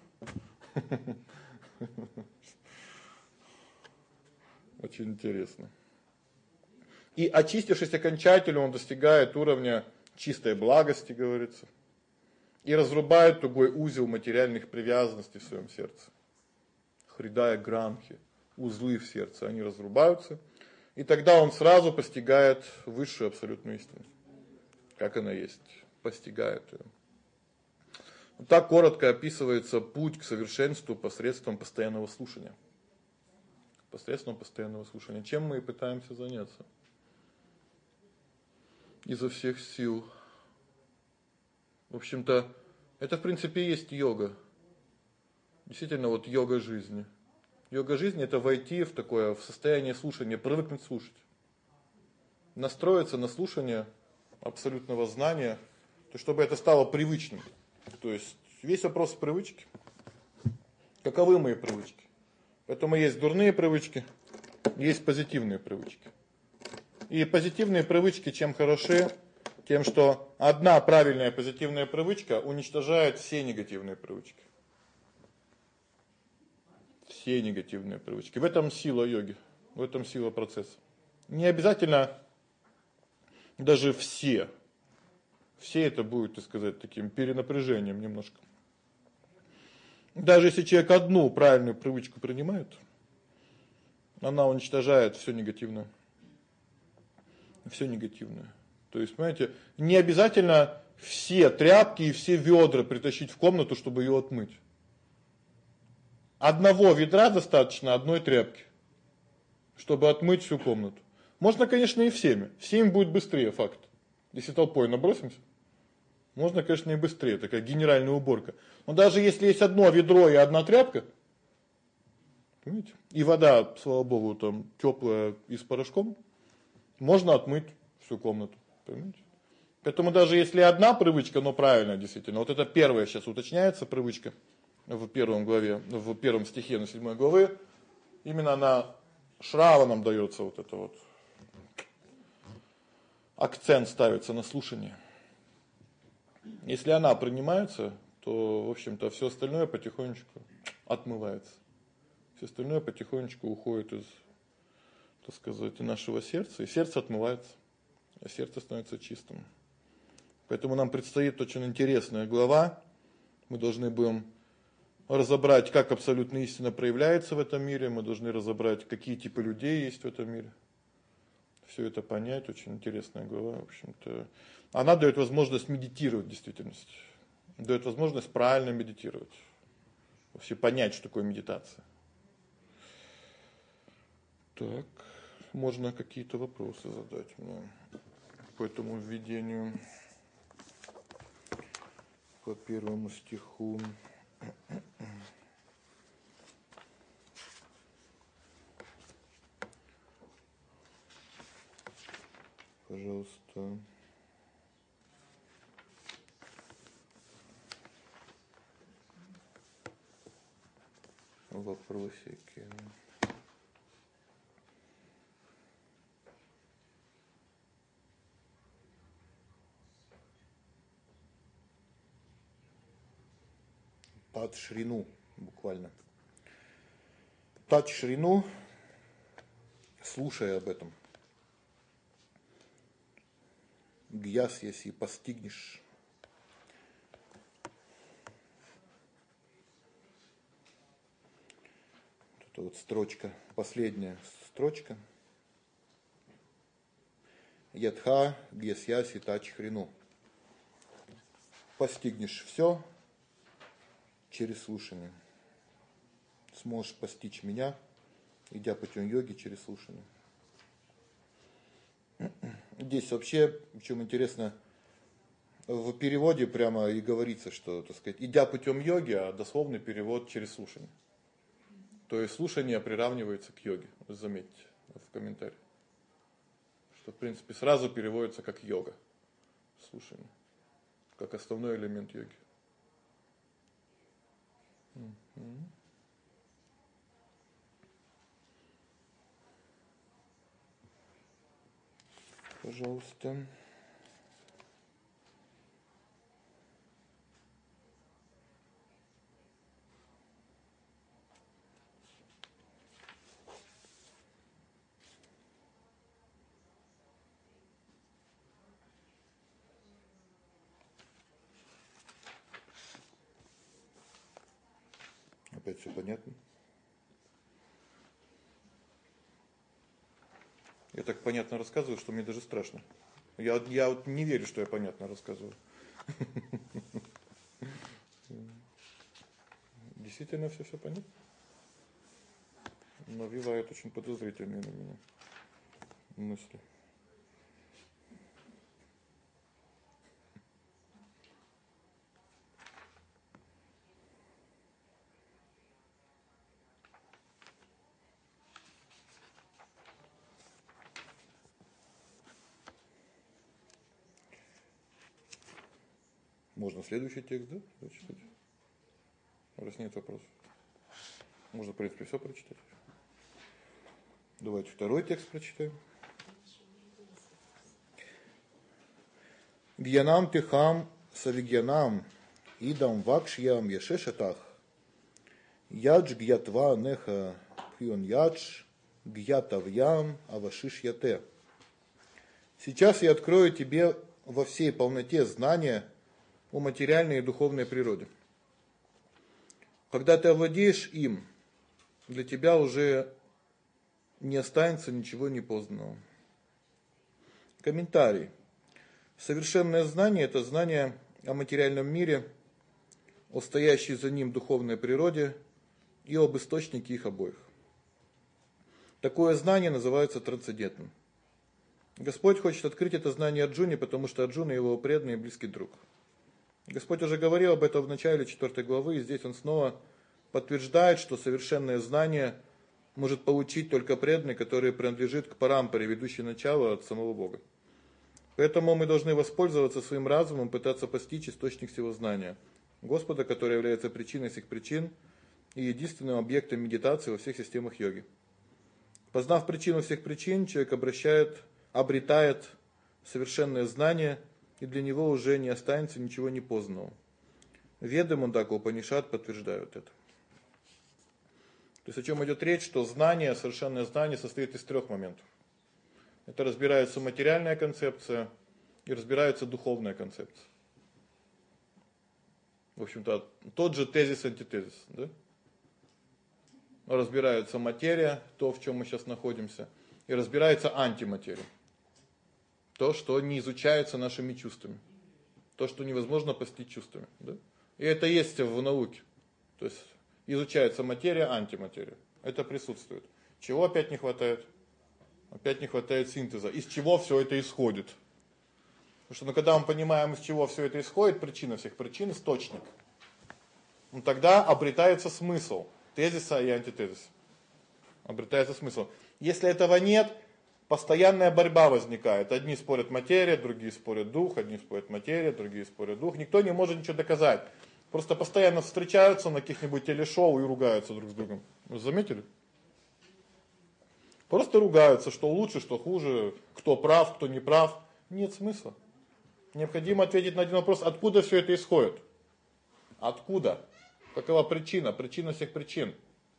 Очень интересно. И очистившись окончательно, он достигает уровня чистой благости, говорится. И разрубает тугой узел материальных привязанностей в своем сердце. Хридая гранхи, узлы в сердце, они разрубаются. И тогда он сразу постигает высшую абсолютную истину. Как она есть, постигает ее. Вот так коротко описывается путь к совершенству посредством постоянного слушания. Посредством постоянного слушания. Чем мы и пытаемся заняться. Изо всех сил. В общем-то, это в принципе есть йога. Действительно, вот йога жизни. Йога жизни это войти в такое в состояние слушания, привыкнуть слушать. Настроиться на слушание абсолютного знания, то чтобы это стало привычным. То есть весь вопрос привычки. Каковы мои привычки? Поэтому есть дурные привычки, есть позитивные привычки. И позитивные привычки чем хороши? Тем, что одна правильная позитивная привычка уничтожает все негативные привычки. Все негативные привычки. В этом сила йоги, в этом сила процесса. Не обязательно даже все это будет, так сказать, таким перенапряжением немножко. Даже если человек одну правильную привычку принимает, она уничтожает всё негативное. Всё негативное. То есть, понимаете, не обязательно все тряпки и все ведра притащить в комнату, чтобы её отмыть. Одного ведра достаточно, одной тряпки, чтобы отмыть всю комнату. Можно, конечно, и всеми. Всеми будет быстрее, факт. Если толпой набросимся, можно, конечно, и быстрее, такая генеральная уборка. Но даже если есть одно ведро и одна тряпка, понимаете? И вода, слава богу, там тёплая и с порошком, можно отмыть всю комнату, понимаете? Поэтому даже если одна привычка, но правильная действительно. Вот это первая сейчас уточняется привычка в первом главе, в первом стихе на 7 главы. Именно на Шраванам даётся вот это вот акцент ставится на слушание. Если она принимается, то, в общем-то, всё остальное потихонечку отмывается. Всё остальное потихонечку уходит из, так сказать, нашего сердца, и сердце отмывается, а сердце становится чистым. Поэтому нам предстоит очень интересная глава. Мы должны будем разобрать, как абсолютная истина проявляется в этом мире, мы должны разобрать, какие типы людей есть в этом мире. Всё это понять, очень интересная глава, в общем-то. Она даёт возможность медитировать в действительности. Даёт возможность правильно медитировать. Вообще понять, что такое медитация. Так, можно какие-то вопросы задать мне по этому введению. По первому стиху. Пожалуйста. вопросики. Тат Шрину, буквально. Тат Шрину, слушай об этом. Гьяс, если постигнешь. Это вот строчка, последняя строчка. Ядха гьясьяси тач хрину. Постигнешь все через слушание. Сможешь постичь меня, идя путем йоги через слушание. Здесь вообще, в чем интересно, в переводе прямо и говорится, что, так сказать, идя путем йоги, а дословный перевод через слушание. То есть слушание приравнивается к йоге, заметьте в комментариях. Что, в принципе, сразу переводится как йога, слушание, как основной элемент йоги. Пожалуйста. Опять все понятно? Я так понятно рассказываю, что мне даже страшно. Я вот не верю, что я понятно рассказываю. Действительно все понятно? Навевает очень подозрительные на меня мысли. Можно следующий текст, да, прочитать? Раз нет вопросов. Можно, в принципе, все прочитать. Давайте второй текст прочитаем. Гьянам тихам савигьянам идам вакшьям яшешатах ядж гьятва неха пьон ядж гьятавьям авашиш яте. Сейчас я открою тебе во всей полноте знания о материальной и духовной природе. Когда ты овладеешь им, для тебя уже не останется ничего непознанного. Комментарий. Совершенное знание – это знание о материальном мире, о стоящей за ним духовной природе и об источнике их обоих. Такое знание называется трансцендентным. Господь хочет открыть это знание Арджуне, потому что Арджуна его преданный и близкий друг. Господь уже говорил об этом в начале 4 главы, и здесь он снова подтверждает, что совершенное знание может получить только преданный, который принадлежит к парампаре, ведущей начало от самого Бога. Поэтому мы должны воспользоваться своим разумом, пытаться постичь источник всего знания Господа, который является причиной всех причин и единственным объектом медитации во всех системах йоги. Познав причину всех причин, человек обретает совершенное знание, и для него уже не останется ничего непознанного. Веды Мундака Упанишад подтверждают это. То есть о чем идет речь, что знание, совершенное знание состоит из 3 моментов. Это разбирается материальная концепция и разбирается духовная концепция. В общем-то, тот же тезис-антитезис, да? Разбирается материя, то, в чем мы сейчас находимся, и разбирается антиматерия. То, что не изучается нашими чувствами. То, что невозможно постичь чувствами, да? И это есть в науке. То есть изучается материя, антиматерия. Это присутствует. Чего опять не хватает? Опять не хватает синтеза. Из чего все это исходит? Потому что когда мы понимаем, из чего все это исходит, причина всех причин, источник, тогда обретается смысл тезиса и антитезиса. Обретается смысл. Если этого нет, постоянная борьба возникает. Одни спорят материя, другие спорят дух, одни спорят материя, другие спорят дух. Никто не может ничего доказать. Просто постоянно встречаются на каких-нибудь телешоу и ругаются друг с другом. Вы заметили? Просто ругаются, что лучше, что хуже, кто прав, кто не прав. Нет смысла. Необходимо ответить на один вопрос: откуда все это исходит? Откуда? Какова причина? Причина всех причин.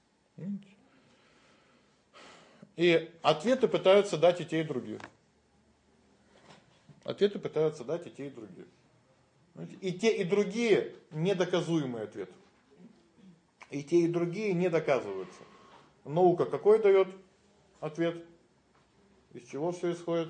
И ответы пытаются дать и те, и другие. Ответы пытаются дать и те, и другие. И те, и другие недоказуемый ответ. И те, и другие не доказываются. Наука какой дает ответ? Из чего все исходит?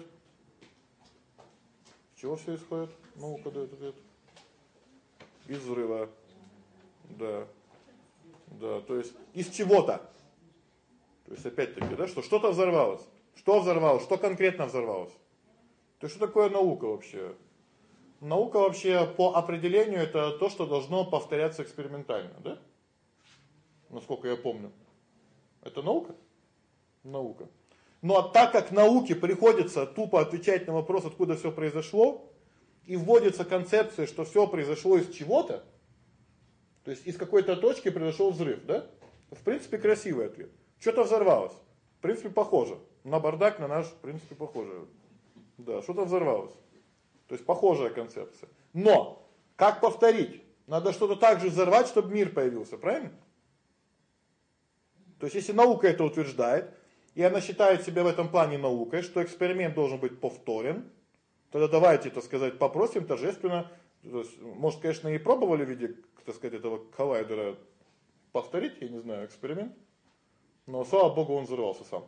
Из чего все исходит? Наука дает ответ. Из взрыва. Да. Да, то есть из чего-то. То есть опять-таки, да, что что-то взорвалось. Что взорвалось? Что конкретно взорвалось? То есть что такое наука вообще? Наука вообще по определению это то, что должно повторяться экспериментально, да? Насколько я помню. Это наука? Наука. Но так как науке приходится тупо отвечать на вопрос, откуда все произошло, и вводится концепция, что все произошло из чего-то, то есть из какой-то точки произошел взрыв, да? В принципе, красивый ответ. Что-то взорвалось. В принципе, похоже. На бардак, на наш, в принципе, похоже. Да, что-то взорвалось. То есть похожая концепция. Но как повторить? Надо что-то так же взорвать, чтобы мир появился, правильно? То есть если наука это утверждает, и она считает себя в этом плане наукой, что эксперимент должен быть повторен, тогда давайте, так сказать, попросим торжественно, то есть, может, конечно, и пробовали в виде, так сказать, этого коллайдера повторить, я не знаю, эксперимент, но, слава богу, он взорвался сам.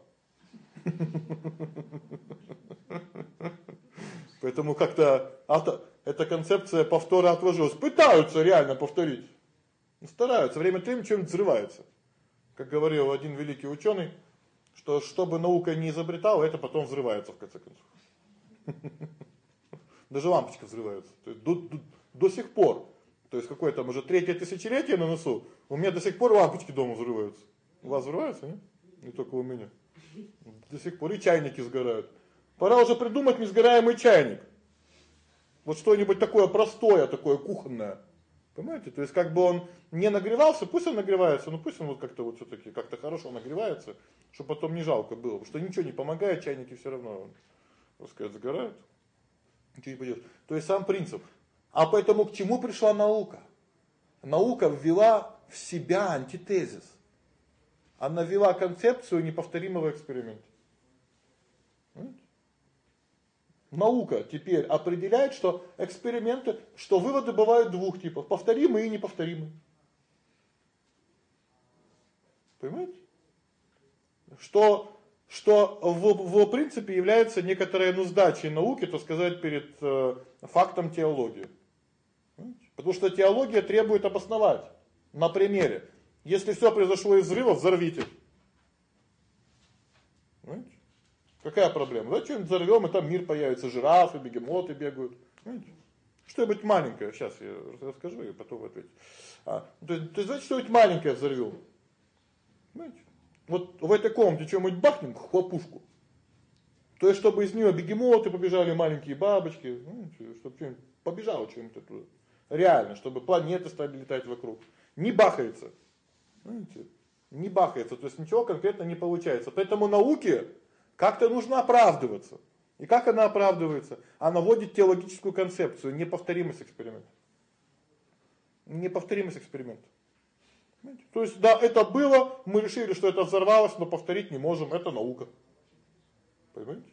Поэтому как-то эта концепция повтора отложилась. Пытаются реально повторить. Стараются, время от времени что-нибудь взрывается. Как говорил один великий ученый, что чтобы наука не изобретала, это потом взрывается в конце концов. Даже лампочка взрывается. То есть до сих пор. То есть какое там уже 3-е тысячелетие на носу, у меня до сих пор лампочки дома взрываются. У вас взрываются, нет? Не только у меня. До сих пор и чайники сгорают. Пора уже придумать несгораемый чайник. Вот что-нибудь такое простое, такое кухонное. Понимаете? То есть как бы он не нагревался, пусть он нагревается, но пусть он вот как-то вот все-таки как-то хорошо нагревается, чтобы потом не жалко было, потому что ничего не помогает, чайники все равно, так сказать, сгорают. Ничего не пойдет. То есть сам принцип. А поэтому к чему пришла наука? Наука ввела в себя антитезис. Она ввела концепцию неповторимого эксперимента. Понимаете? Наука теперь определяет, что эксперименты, что выводы бывают двух типов: повторимые и неповторимые. Понимаете? Что в принципе является некоторой сдачей науки, так сказать, перед фактом теологии. Понимаете? Потому что теология требует обосновать на примере. Если все произошло из взрыва, взорвите. Понимаете? Какая проблема? Давайте что-нибудь взорвем, и там мир появится, жирафы, бегемоты бегают. Понимаете? Что-нибудь маленькое, сейчас я расскажу и потом вы ответите. То есть давайте что-нибудь маленькое взорвем. Понимаете? Вот в этой комнате что-нибудь бахнем, хлопушку. То есть чтобы из нее бегемоты побежали, маленькие бабочки, понимаете? Чтобы что-нибудь побежало что-нибудь оттуда. Реально, чтобы планеты стали летать вокруг. Не бахается. Понимаете? Не бахается, то есть ничего конкретно не получается. Поэтому науке как-то нужно оправдываться. И как она оправдывается? Она вводит теологическую концепцию: неповторимость эксперимента. Неповторимость эксперимента. Понимаете? То есть, да, это было, мы решили, что это взорвалось, но повторить не можем, это наука. Понимаете?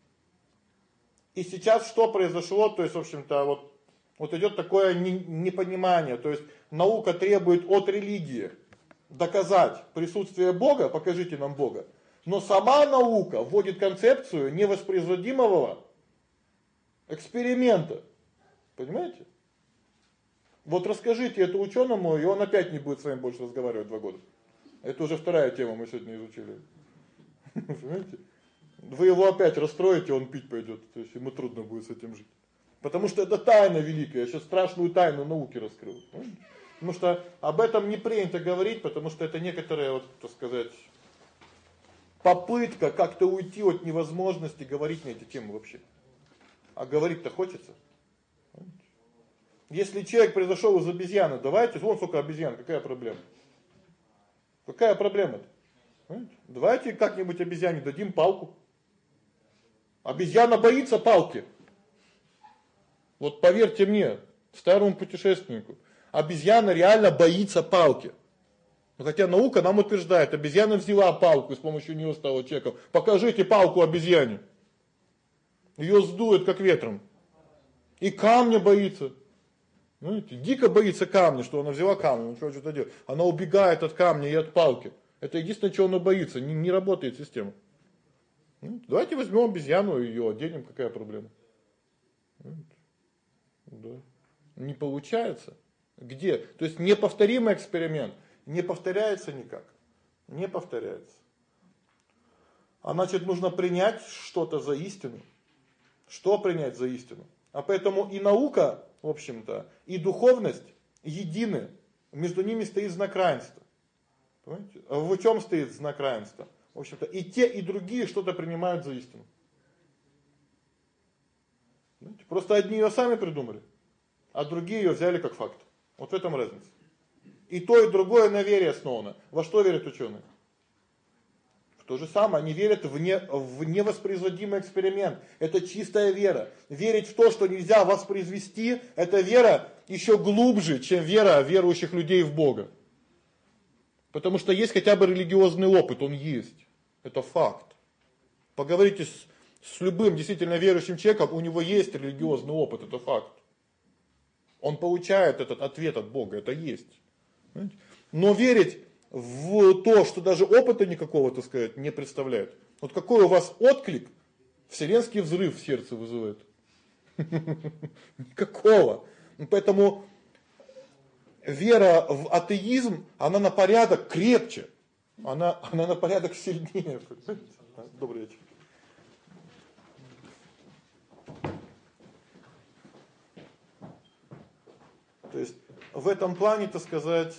И сейчас что произошло? То есть, в общем-то, вот идет такое непонимание. То есть, наука требует от религии доказать присутствие Бога, покажите нам Бога. Но сама наука вводит концепцию невоспроизводимого эксперимента. Понимаете? Вот расскажите это ученому, и он опять не будет с вами больше разговаривать 2 года. Это уже вторая тема, мы сегодня изучили. Понимаете? Вы его опять расстроите, он пить пойдет. То есть ему трудно будет с этим жить. Потому что это тайна великая. Я сейчас страшную тайну науки раскрыл. Понимаете? Потому что об этом не принято говорить, потому что это некоторая, вот, так сказать, попытка как-то уйти от невозможности говорить на эти темы вообще. А говорить-то хочется. Если человек произошел из обезьяны, давайте, вон сколько обезьян, какая проблема? Какая проблема-то? Понимаете? Давайте как-нибудь обезьяне дадим палку. Обезьяна боится палки. Вот поверьте мне, старому путешественнику, обезьяна реально боится палки. Хотя наука нам утверждает, обезьяна взяла палку и с помощью нее стала человеком. Покажите палку обезьяне. Ее сдует как ветром. И камня боится. Знаете, дико боится камня, что она взяла камень, он что-то делает. Она убегает от камня и от палки. Это единственное, чего она боится, не работает система. Давайте возьмем обезьяну и ее оденем, какая проблема? Да. Не получается. Где? То есть неповторимый эксперимент. Не повторяется никак. Не повторяется. А значит, нужно принять что-то за истину. Что принять за истину? А поэтому и наука, в общем-то, и духовность едины. Между ними стоит знак равенства. Понимаете? А в чем стоит знак равенства? В общем-то, и те, и другие что-то принимают за истину. Понимаете? Просто одни ее сами придумали, а другие ее взяли как факт. Вот в этом разница. И то, и другое на вере основано. Во что верят ученые? В то же самое, они верят в невоспроизводимый эксперимент. Это чистая вера. Верить в то, что нельзя воспроизвести, это вера еще глубже, чем вера верующих людей в Бога. Потому что есть хотя бы религиозный опыт, он есть. Это факт. Поговорите с любым действительно верующим человеком, у него есть религиозный опыт, это факт. Он получает этот ответ от Бога, это есть. Но верить в то, что даже опыта никакого, так сказать, не представляет. Вот какой у вас отклик вселенский взрыв в сердце вызывает? Никакого. Поэтому вера в атеизм, она на порядок крепче. Она на порядок сильнее. Добрый вечер. То есть в этом плане, так сказать,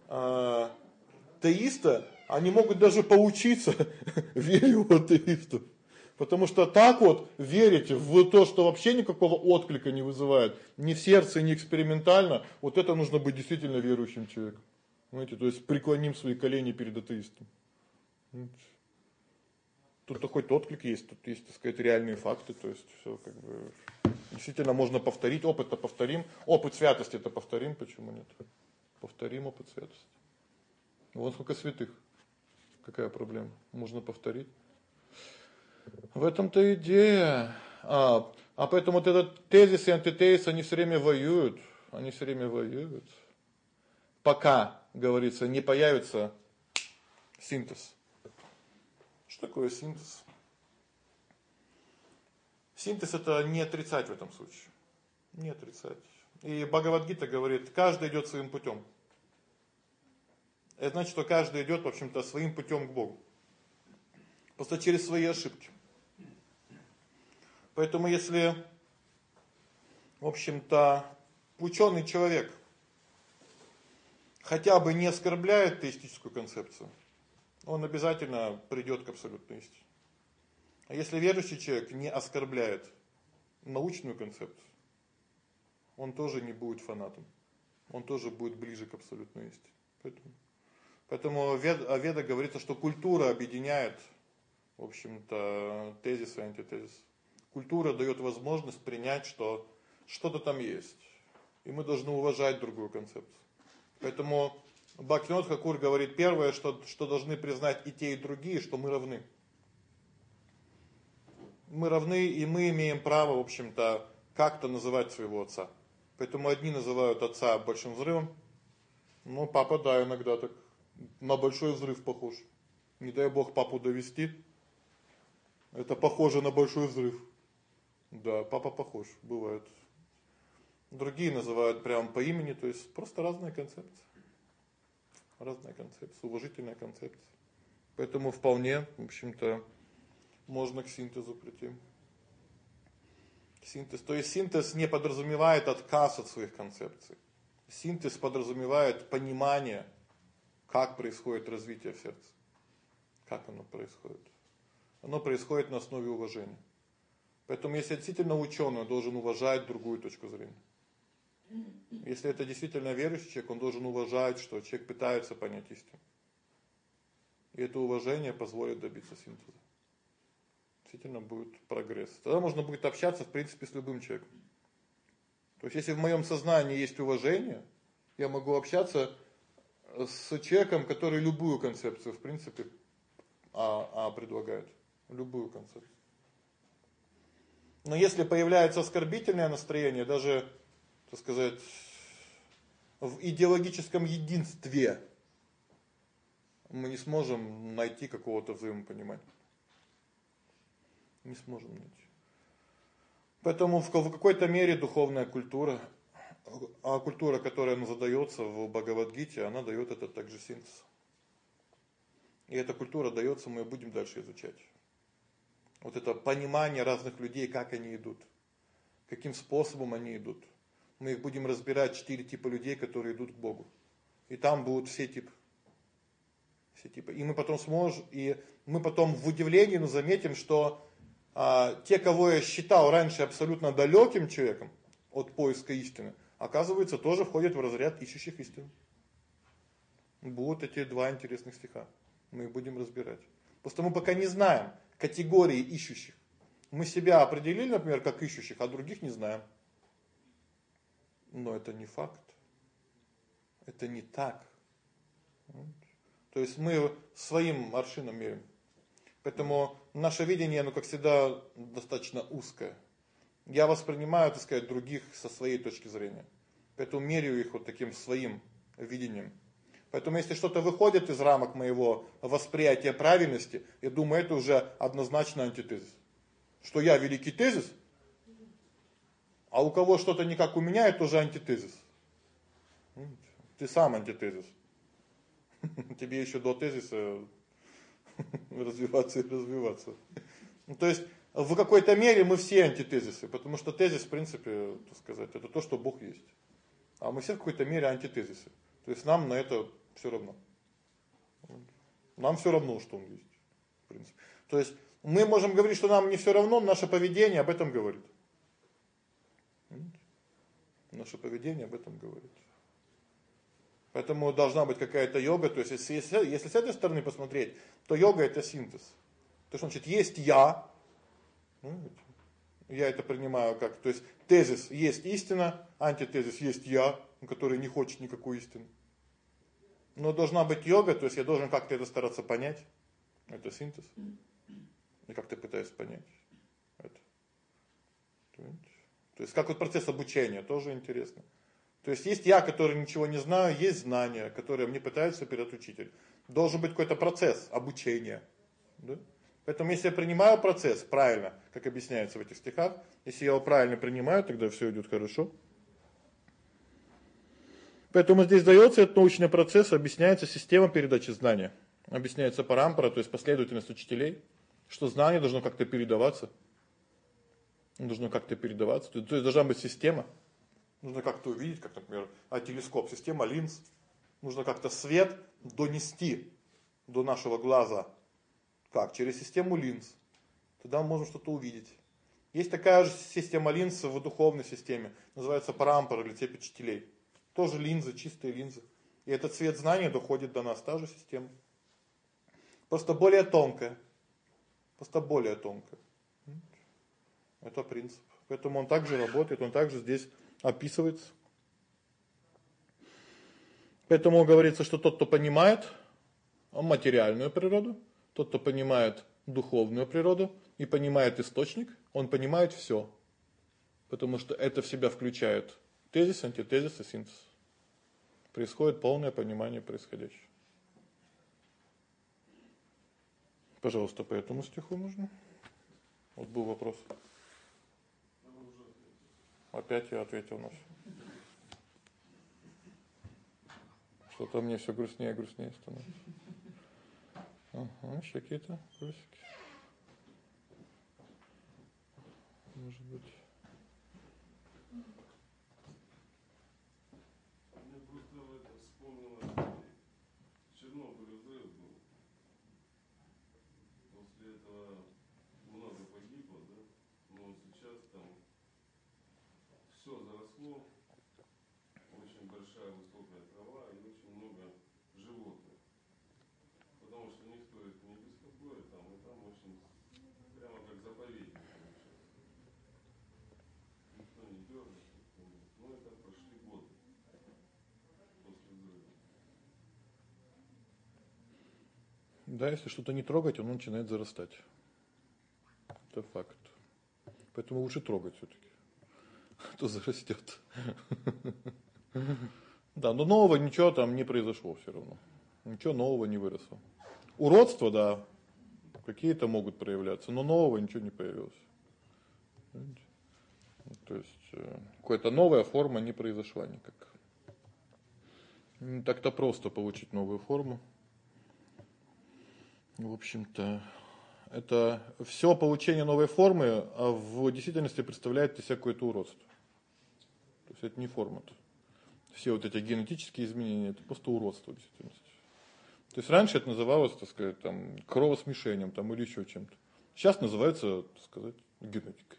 теисты, они могут даже поучиться вере у атеистов. Потому что так вот верить в то, что вообще никакого отклика не вызывает, ни в сердце, ни экспериментально, вот это нужно быть действительно верующим человеком. Понимаете, то есть преклоним свои колени перед атеистом. Тут хоть отклик есть, тут есть, так сказать, реальные факты, то есть все как бы действительно можно повторить, опыт-то повторим, опыт святости-то повторим, почему нет? Повторим опыт святости. Вон сколько святых. Какая проблема? Можно повторить. В этом-то идея. А поэтому вот этот тезис и антитезис, они все время воюют. Они все время воюют. Пока, говорится, не появится синтез. Что такое синтез? Синтез это не отрицать в этом случае. Не отрицать. И Бхагавад-гита говорит, каждый идет своим путем. Это значит, что каждый идет, в общем-то, своим путем к Богу. Просто через свои ошибки. Поэтому если, в общем-то, ученый человек хотя бы не оскорбляет теистическую концепцию, он обязательно придет к абсолютной истине. А если верующий человек не оскорбляет научную концепцию, он тоже не будет фанатом. Он тоже будет ближе к абсолютной истине. Поэтому в Ведах говорится, что культура объединяет, в общем-то, тезис и антитезис. Культура даёт возможность принять, что что-то там есть. И мы должны уважать другую концепцию. Поэтому Бхактивинода Тхакур говорит, первое, что должны признать и те, и другие, что мы равны. Мы равны, и мы имеем право, в общем-то, как-то называть своего отца. Поэтому одни называют отца большим взрывом. Ну, папа, да, иногда так на большой взрыв похож. Не дай Бог папу довести. Это похоже на большой взрыв. Да, папа похож, бывает. Другие называют прямо по имени, то есть просто разная концепция. Разная концепция, уважительная концепция. Поэтому вполне, в общем-то, можно к синтезу прийти. Синтез, то есть синтез не подразумевает отказ от своих концепций. Синтез подразумевает понимание, как происходит развитие в сердце. Как оно происходит? Оно происходит на основе уважения. Поэтому если действительно учёный, должен уважать другую точку зрения. Если это действительно верующий человек, он должен уважать, что человек пытается понять истину. И это уважение позволит добиться синтеза. Действительно будет прогресс. Тогда можно будет общаться, в принципе, с любым человеком. То есть если в моем сознании есть уважение, я могу общаться с человеком, который любую концепцию, в принципе, предлагает, любую концепцию. Но если появляется оскорбительное настроение, даже, так сказать, в идеологическом единстве, мы не сможем найти какого-то взаимопонимания. Не сможем найти. Поэтому в какой-то мере духовная культура, культура, которая задаётся в Бхагавад-гите, она даёт это также синтез. И эта культура даётся, мы будем дальше изучать. Вот это понимание разных людей, как они идут, каким способом они идут. Мы их будем разбирать 4 типа людей, которые идут к Богу. И там будут все типы. Все типы. И мы потом в удивлении заметим, что те, кого я считал раньше абсолютно далёким человеком от поиска истины, оказывается, тоже входят в разряд ищущих истину. Будут эти 2 интересных стиха. Мы их будем разбирать. Просто мы пока не знаем категории ищущих. Мы себя определили, например, как ищущих, а других не знаем. Но это не факт. Это не так. То есть мы своим аршином меряем. Поэтому наше видение, как всегда, достаточно узкое. Я воспринимаю, так сказать, других со своей точки зрения. Поэтому меряю их вот таким своим видением. Поэтому если что-то выходит из рамок моего восприятия правильности, я думаю, это уже однозначно антитезис. Что я великий тезис, а у кого что-то не как у меня, это уже антитезис. Ты сам антитезис. Тебе еще до тезиса развиваться и развиваться. То есть в какой-то мере мы все антитезисы, потому что тезис, в принципе, так сказать, это то, что Бог есть. А мы все в какой-то мере антитезисы. То есть нам на это всё равно. Нам всё равно, что он есть, в принципе. То есть мы можем говорить, что нам не всё равно, наше поведение об этом говорит. Наше поведение об этом говорит. Поэтому должна быть какая-то йога, то есть если с этой стороны посмотреть, то йога это синтез. То есть значит есть я. Я это принимаю как, то есть тезис есть истина, антитезис есть я, который не хочет никакой истины. Но должна быть йога, то есть я должен как-то это стараться понять. Это синтез. И как-то пытаюсь понять это. То есть как вот процесс обучения тоже интересно. То есть я, который ничего не знаю, есть знания, которые мне пытается передать учитель. Должен быть какой-то процесс обучения, да? Поэтому если я принимаю процесс правильно, как объясняется в этих стихах, если я его правильно принимаю, тогда всё идёт хорошо. Поэтому здесь даётся этот научный процесс, объясняется система передачи знания. Объясняется парампара, то есть последовательность учителей, что знание должно как-то передаваться. Должно как-то передаваться, то есть должна быть система. Нужно как-то увидеть, как, например, телескоп, система линз. Нужно как-то свет донести до нашего глаза. Как? Через систему линз. Тогда мы можем что-то увидеть. Есть такая же система линз в духовной системе, называется парампара для тех учителей. Тоже линзы, чистые линзы. И этот свет знания доходит до нас, та же система. Просто более тонкая. Просто более тонкая. Это принцип. Поэтому он также работает, он также здесь описывается. Поэтому говорится, что тот, кто понимает материальную природу, тот, кто понимает духовную природу и понимает источник, он понимает всё. Потому что это в себя включает тезис, антитезис и синтез. Происходит полное понимание происходящего. Пожалуйста, по этому стиху нужно. Вот был вопрос. Опять я ответил на всё. Что-то мне всё грустнее и грустнее становится. Ага, ещё какие-то вопросики. Может быть. Мне просто это вспомнилось, Чернобыль взрыв был. После этого много погибло, да? Но сейчас там всё заросло, Да, если что-то не трогать, оно начинает зарастать. Это факт. Поэтому лучше трогать все-таки. А то зарастет. Да, но нового ничего там не произошло все равно. Ничего нового не выросло. Уродство, да, какие-то могут проявляться, но нового ничего не появилось. То есть какая-то новая форма не произошла никак. Не так-то просто получить новую форму. В общем-то, это все получение новой формы, а в действительности представляет из себя какое-то уродство. То есть это не форма-то. Все вот эти генетические изменения это просто уродство в действительности. То есть раньше это называлось, так сказать, там кровосмешением там или еще чем-то. Сейчас называется, так сказать, генетикой.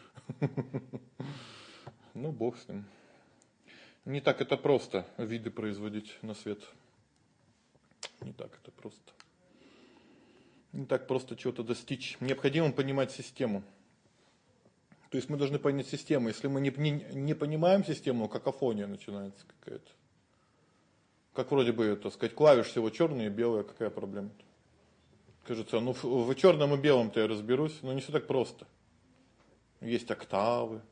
Ну, бог с ним. Не так это просто виды производить на свет. Не так это просто. Не так просто чего-то достичь. Необходимо понимать систему. То есть мы должны понять систему. Если мы не понимаем систему, какофония начинается какая-то. Как вроде бы, так сказать, клавиш всего черные и белые, какая проблема-то? Кажется, ну в черном и белом-то я разберусь, но не все так просто. Есть октавы,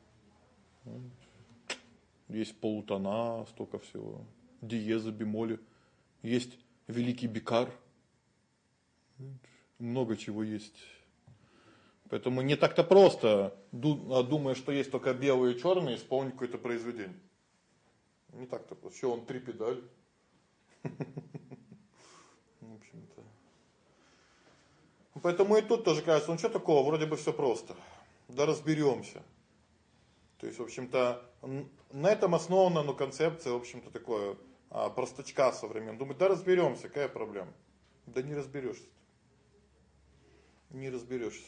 есть полутона, столько всего, диезы, бемоли, есть великий бикар, много чего есть. Поэтому не так-то просто, думая, что есть только белые и черные, исполнить какое-то произведение. Не так-то просто. Еще он 3 педали. В общем-то. Поэтому и тут тоже кажется, ну что такого, вроде бы все просто. Да разберемся. То есть, в общем-то, на этом основана, ну, концепция, в общем-то, такое простачка современного. Думаю, да разберемся, какая проблема? Да не разберешься. Не разберешься.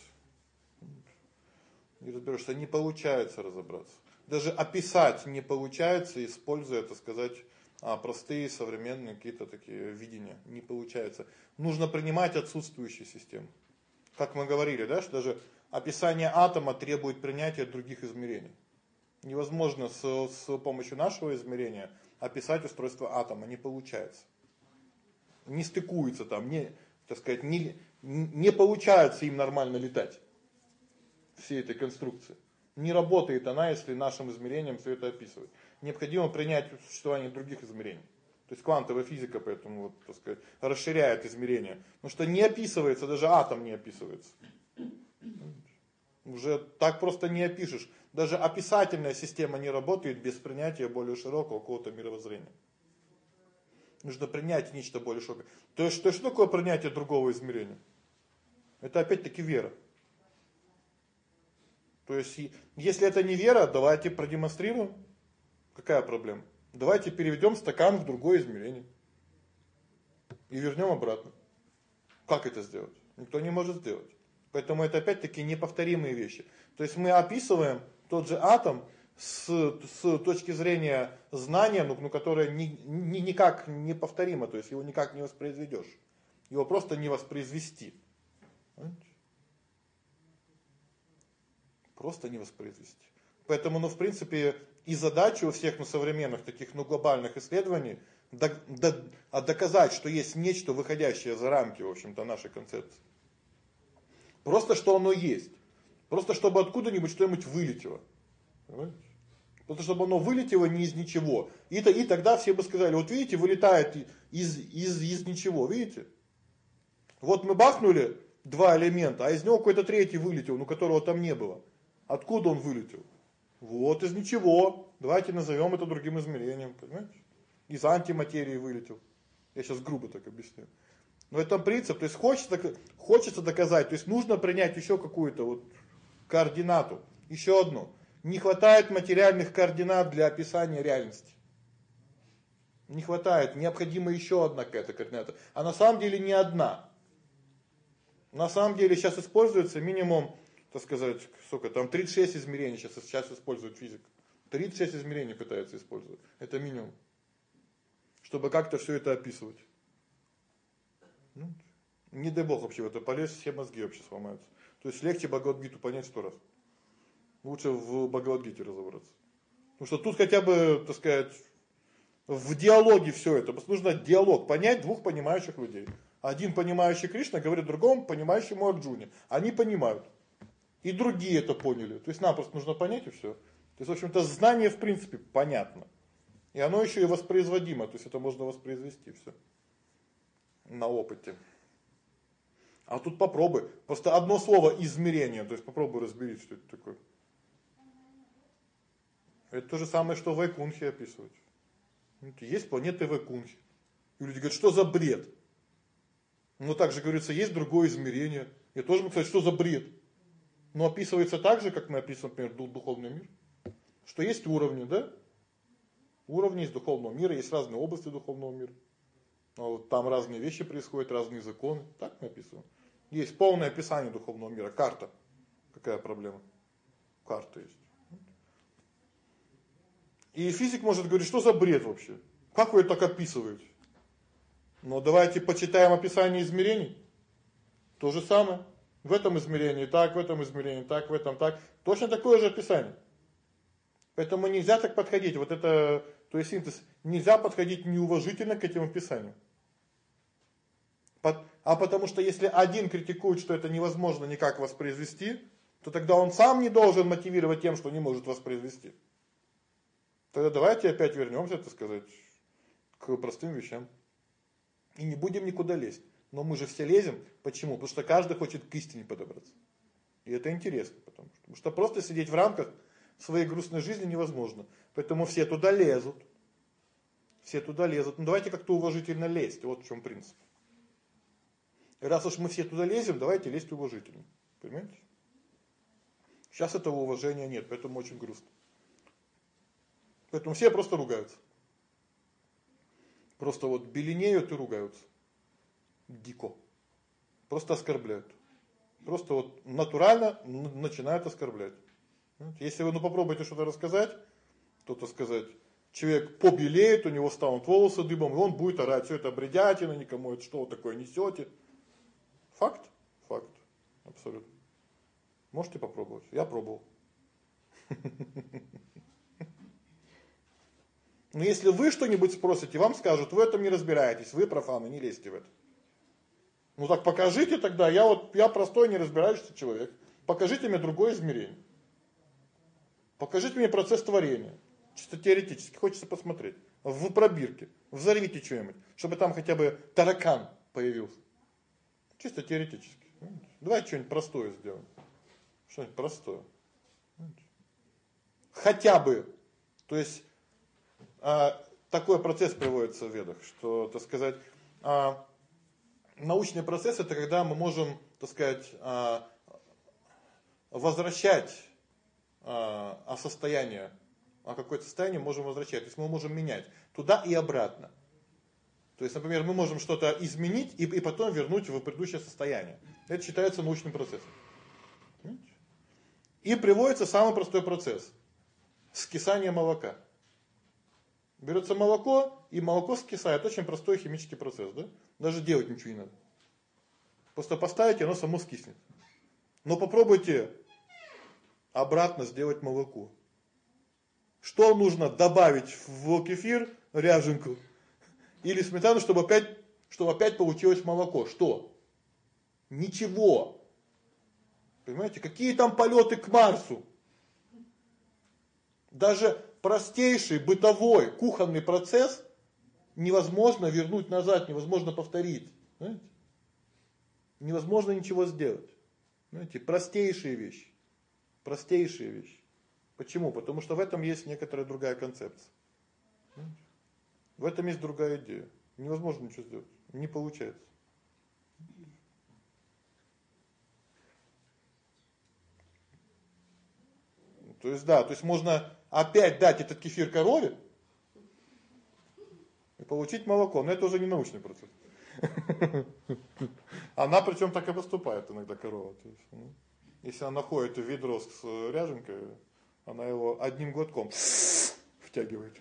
Не разберешься, не получается разобраться. Даже описать не получается, используя, так сказать, простые современные какие-то такие видения. Не получается. Нужно принимать отсутствующие системы. Как мы говорили, да, что даже описание атома требует принятия других измерений. Невозможно с помощью нашего измерения описать устройство атома, не получается. Не стыкуется там, так сказать, не получается им нормально летать. Всей этой конструкции. Не работает она, если нашим измерением все это описывать. Необходимо принять существование других измерений. То есть квантовая физика поэтому, вот, так сказать, расширяет измерения. Потому что не описывается, даже атом не описывается. Уже так просто не опишешь. Даже описательная система не работает без принятия более широкого какого-то мировоззрения. Нужно принять нечто более широкое. То есть что такое принятие другого измерения? Это опять-таки вера. То есть, если это не вера, давайте продемонстрируем. Какая проблема? Давайте переведем стакан в другое измерение. И вернем обратно. Как это сделать? Никто не может сделать. Поэтому это опять-таки неповторимые вещи. То есть мы описываем тот же атом с точки зрения знания, ну, которое никак не повторимо. То есть его никак не воспроизведешь. Его просто не воспроизвести. Понимаете? Просто не воспроизвести. Поэтому, ну, в принципе, и задача у всех современных таких, глобальных исследований доказать, что есть нечто, выходящее за рамки, в общем-то, нашей концепции. Просто, что оно есть. Просто, чтобы откуда-нибудь что-нибудь вылетело. Понимаете? Просто, чтобы оно вылетело не из ничего. И тогда все бы сказали, вот видите, вылетает из ничего, видите? Вот мы бахнули 2 элемента, а из него какой-то третий вылетел, которого там не было. Откуда он вылетел? Вот из ничего. Давайте назовем это другим измерением, понимаете? Из антиматерии вылетел. Я сейчас грубо так объясню. Но это принцип, то есть хочется доказать, то есть нужно принять еще какую-то вот координату, еще одну. Не хватает материальных координат для описания реальности. Не хватает, необходима еще одна какая-то координата. А на самом деле не одна. На самом деле сейчас используется минимум, так сказать, сколько там 36 измерений сейчас использует физика. 36 измерений пытаются использовать. Это минимум. Чтобы как-то все это описывать. Не дай бог вообще в это полезть, все мозги вообще сломаются. То есть легче Бхагавад-гиту понять 100 раз. Лучше в Бхагавад-гите разобраться. Потому что тут хотя бы, так сказать, в диалоге все это. Нужно диалог, понять двух понимающих людей. Один понимающий Кришна говорит другому понимающему Арджуне. Они понимают. И другие это поняли. То есть нам просто нужно понять и все. То есть, в общем-то, знание в принципе понятно. И оно еще и воспроизводимо, то есть это можно воспроизвести все на опыте. А тут попробуй. Просто одно слово измерение, то есть попробуй разберись, что это такое. Это то же самое, что Вайкунхи описывать. Есть планеты Вайкунхи. И люди говорят, что за бред? Но также говорится, есть другое измерение. Я тоже могу сказать, что за бред? Но описывается так же, как мы описываем, например, духовный мир. Что есть уровни, да? Уровни из духовного мира, есть разные области духовного мира. Вот там разные вещи происходят, разные законы. Так мы описываем. Есть полное описание духовного мира, карта. Какая проблема? Карта есть. И физик может говорить, что за бред вообще? Как вы это так описываете? Но давайте почитаем описание измерений. То же самое. В этом измерении так, в этом измерении так, в этом так. Точно такое же описание. Поэтому нельзя так подходить. Вот это, то есть синтез, нельзя подходить неуважительно к этим описаниям. А потому что если один критикует, что это невозможно никак воспроизвести, то тогда он сам не должен мотивировать тем, что не может воспроизвести. Тогда давайте опять вернемся, так сказать, к простым вещам. И не будем никуда лезть. Но мы же все лезем. Почему? Потому что каждый хочет к истине подобраться. И это интересно. Потому что просто сидеть в рамках своей грустной жизни невозможно. Поэтому все туда лезут. Все туда лезут. Ну давайте как-то уважительно лезть. Вот в чем принцип. И раз уж мы все туда лезем, давайте лезть уважительно. Понимаете? Сейчас этого уважения нет, поэтому очень грустно. Поэтому все просто ругаются. Просто вот беленеют и ругаются. Дико. Просто оскорбляют. Просто вот натурально начинают оскорблять. Если вы попробуете что-то рассказать, то, так сказать, человек побелеет, у него станут волосы дыбом, и он будет орать, все это бредятина, никому это что вы такое несете. Факт? Факт. Абсолютно. Можете попробовать. Я пробовал. Но если вы что-нибудь спросите, вам скажут, вы в этом не разбираетесь, вы профаны, не лезьте в это. Ну так покажите тогда, я простой не разбирающийся человек. Покажите мне другое измерение. Покажите мне процесс творения. Чисто теоретически, хочется посмотреть. В пробирке, взорвите что-нибудь, чтобы там хотя бы таракан появился. Чисто теоретически. Давайте что-нибудь простое сделаем. Что-нибудь простое. Хотя бы. То есть такой процесс приводится в ведах, что, так сказать, научный процесс это когда мы можем, так сказать, возвращать состояние, какое-то состояние можем возвращать. То есть мы можем менять туда и обратно. То есть, например, мы можем что-то изменить и потом вернуть в предыдущее состояние. Это считается научным процессом. И приводится самый простой процесс. Скисание молока. Берется молоко, и молоко скисает. Очень простой химический процесс, да? Даже делать ничего не надо. Просто поставите, оно само скиснет. Но попробуйте обратно сделать молоко. Что нужно добавить в кефир? Ряженку. Или сметану, чтобы опять получилось молоко. Что? Ничего. Понимаете, какие там полеты к Марсу? Даже простейший бытовой кухонный процесс невозможно вернуть назад, невозможно повторить. Понимаете? Невозможно ничего сделать. Понимаете, простейшие вещи. Простейшие вещи. Почему? Потому что в этом есть некоторая другая концепция. Понимаете? В этом есть другая идея. Невозможно ничего сделать. Не получается. То есть да, то есть можно опять дать этот кефир корове и получить молоко, но это уже не научный процесс. Она причем так и поступает иногда корова, то есть, если она находит ведро с ряженкой, она его одним глотком втягивает.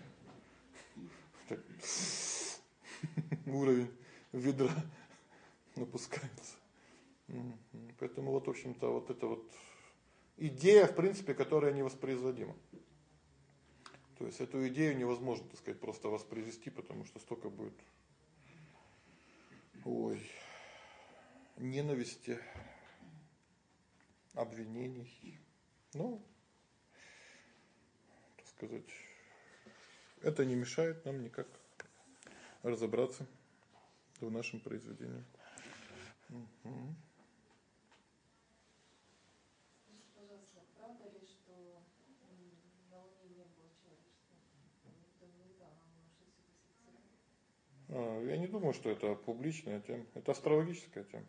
Уровень ведра напускается. Поэтому вот, в общем-то, вот это вот идея, в принципе, которая невоспроизводима. То есть эту идею невозможно, так сказать, просто воспроизвести, потому что столько будет. Ой. ненависти, обвинений. Ну, так сказать, это не мешает нам никак разобраться в нашем произведении. Угу. Скажите, пожалуйста, правда ли, что на Луне не было человечества? Никто не летал, а мы что все Я не думаю, что это публичная тема. Это астрологическая тема.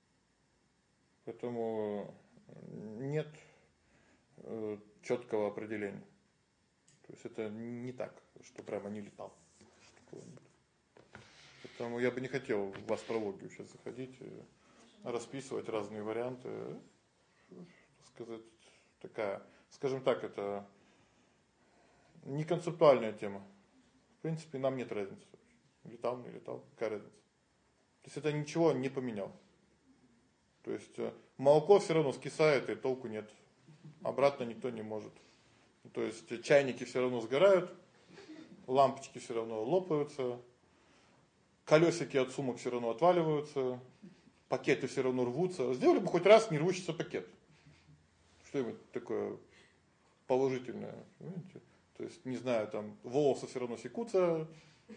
Поэтому нет четкого определения. То есть это не так, что прямо не летал. Поэтому я бы не хотел в астрологию сейчас заходить, расписывать разные варианты. Так сказать, такая, скажем так, это не концептуальная тема. В принципе, нам нет разницы. Летал, не летал, какая разница. То есть это ничего не поменяло. То есть молоко все равно скисает, и толку нет. Обратно никто не может. То есть чайники все равно сгорают, лампочки все равно лопаются, колесики от сумок все равно отваливаются, пакеты все равно рвутся. Сделали бы хоть раз не рвущийся пакет. Что-нибудь такое положительное, понимаете? То есть, не знаю, там волосы все равно секутся,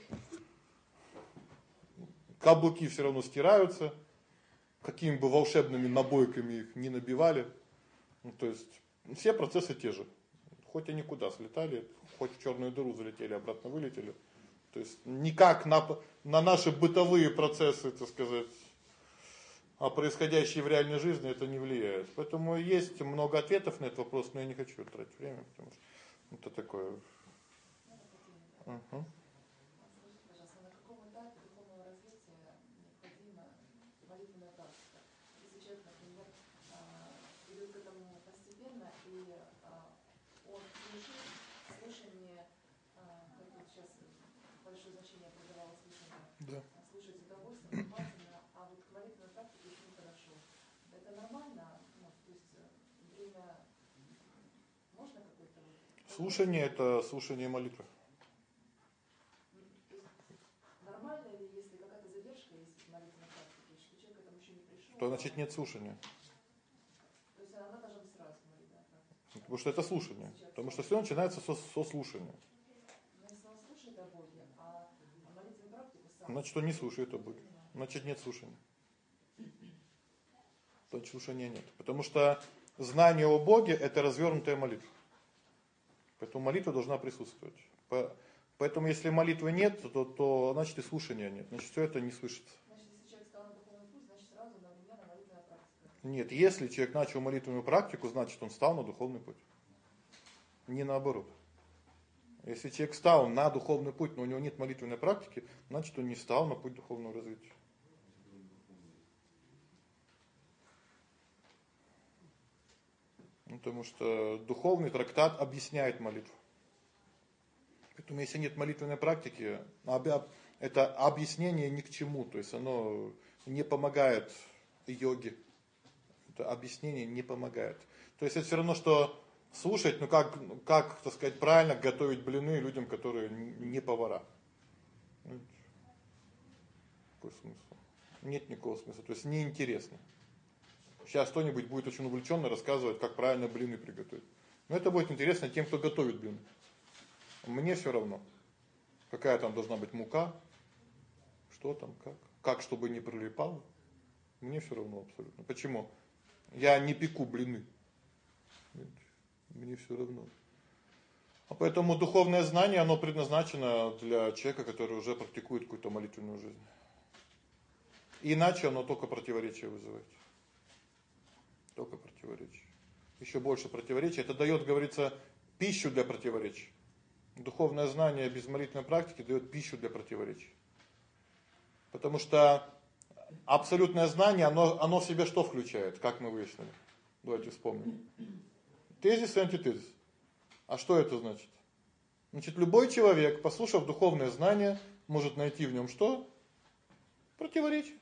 каблуки все равно стираются, какими бы волшебными набойками их не набивали. Ну, то есть все процессы те же. Хоть они куда слетали, хоть в черную дыру залетели, обратно вылетели. То есть никак на наши бытовые процессы, так сказать, происходящие в реальной жизни, это не влияет. Поэтому есть много ответов на этот вопрос, но я не хочу тратить время, потому что это такое. Угу. Скажите, пожалуйста, на каком этапе духовного развития необходима молитвенная практика? Если человек, например, идет к этому постепенно, и он слышит слышание, как вот сейчас большое значение придавало слышанию, Да. слушать с удовольствием, внимательно, а вот к молитвенной практике еще не подошел. Это нормально? Ну, то есть время можно какое-то... Слушание это слушание молитвы. Нормально ли, если какая-то задержка есть в молитвенной практике, что человек к этому еще не пришел? То значит нет слушания. То есть она должна быть сразу молитвенная практика. Потому что это слушание. Потому что все начинается со слушания. Но если он слушает о Боге, а молитвенную практику сам... Значит, он не слушает о Боге. Значит, нет слушания. Значит, слушания нет. Потому что знание о Боге это развернутая молитва. Поэтому молитва должна присутствовать. Поэтому если молитвы нет, то значит и слушания нет. Значит, все это не слышится. Значит, если человек стал на духовный путь, значит сразу одновременно молитвенная практика. Нет, если человек начал молитвенную практику, значит он стал на духовный путь. Не наоборот. Если человек стал на духовный путь, но у него нет молитвенной практики, значит он не стал на путь духовного развития. Потому что духовный трактат объясняет молитву. Поэтому если нет молитвенной практики, это объяснение ни к чему, то есть оно не помогает йоге. Это объяснение не помогает. То есть это все равно, что слушать, ну как, так сказать, правильно готовить блины людям, которые не повара. Какой смысл? Нет никакого смысла, то есть неинтересно. Сейчас кто-нибудь будет очень увлеченно рассказывать, как правильно блины приготовить. Но это будет интересно тем, кто готовит блины. Мне все равно, какая там должна быть мука, что там, как чтобы не прилипало. Мне все равно абсолютно. Почему? Я не пеку блины. Мне все равно. А поэтому духовное знание, оно предназначено для человека, который уже практикует какую-то молитвенную жизнь. Иначе оно только противоречия вызывает. Только противоречия. Еще больше противоречий. Это дает, говорится, пищу для противоречий. Духовное знание без молитвенной практики дает пищу для противоречий. Потому что абсолютное знание, оно в себе что включает, как мы выяснили? Давайте вспомним. Тезис и антитезис. А что это значит? Значит, любой человек, послушав духовное знание, может найти в нем что? Противоречие.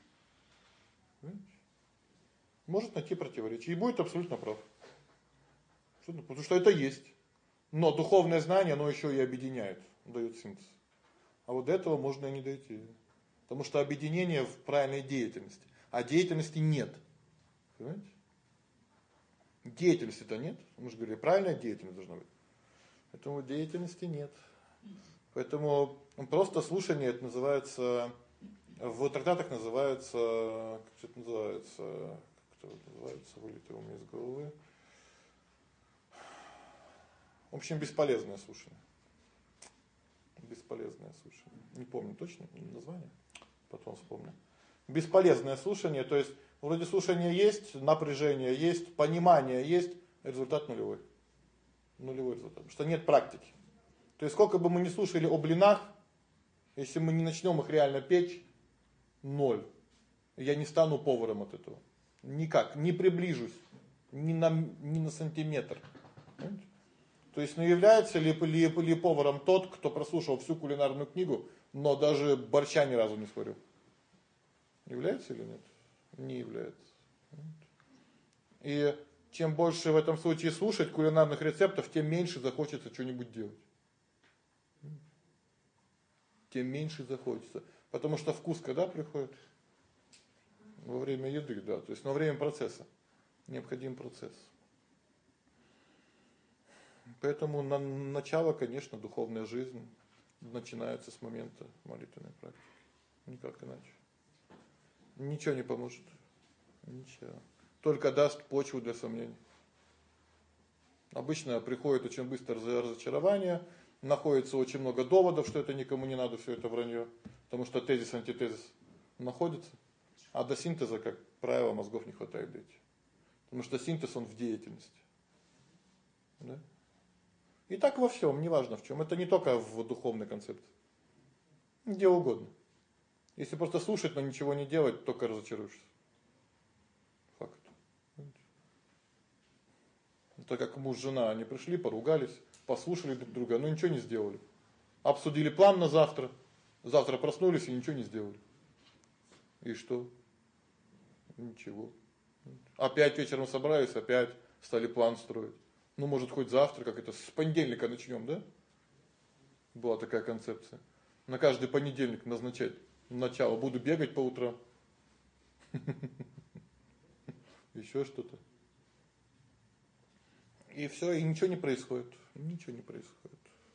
Может найти противоречие и будет абсолютно прав. Потому что это есть. Но духовное знание, оно еще и объединяет, дает синтез. А вот до этого можно и не дойти. Потому что объединение в правильной деятельности. а деятельности нет. Понимаете? Деятельности-то нет. Мы же говорили, правильная деятельность должна быть. Поэтому деятельности нет. Поэтому просто слушание, это называется, в трактатах называется, как это называется, как это называется, вылетело у меня из головы. В общем, бесполезное слушание. Бесполезное слушание. Не помню точно название, потом вспомню. Бесполезное слушание, то есть вроде слушания есть, напряжение есть, понимание есть, результат нулевой. Нулевой результат, потому что нет практики. То есть сколько бы мы ни слушали о блинах, если мы не начнем их реально печь, ноль. Я не стану поваром от этого. Никак, не приближусь ни на сантиметр. Понимаете? То есть, является ли поваром тот, кто прослушал всю кулинарную книгу, но даже борща ни разу не сварил? Является или нет? Не является. И чем больше в этом случае слушать кулинарных рецептов, тем меньше захочется что-нибудь делать. Тем меньше захочется. Потому что вкус когда приходит? Во время еды, да. То есть во время процесса. Необходим процесс. Поэтому начало, конечно, духовная жизнь начинается с момента молитвенной практики. Никак иначе. Ничего не поможет. Ничего. Только даст почву для сомнений. Обычно приходит очень быстро разочарование, находится очень много доводов, что это никому не надо, все это вранье, потому что тезис, антитезис находится, а до синтеза, как правило, мозгов не хватает дойти. Потому что синтез он в деятельности. Да? И так во всем, неважно в чем. Это не только в духовной концепции. Где угодно. Если просто слушать, но ничего не делать, только разочаруешься. Факт. Это как муж и жена, они пришли, поругались, послушали друг друга, но ничего не сделали. Обсудили план на завтра. Завтра проснулись и ничего не сделали. И что? Ничего. Опять вечером собрались, опять стали план строить. Ну, может, хоть завтра, как это, с понедельника начнем, да? Была такая концепция. На каждый понедельник назначать начало. Буду бегать по утрам. Еще что-то. И все, и ничего не происходит. Ничего не происходит.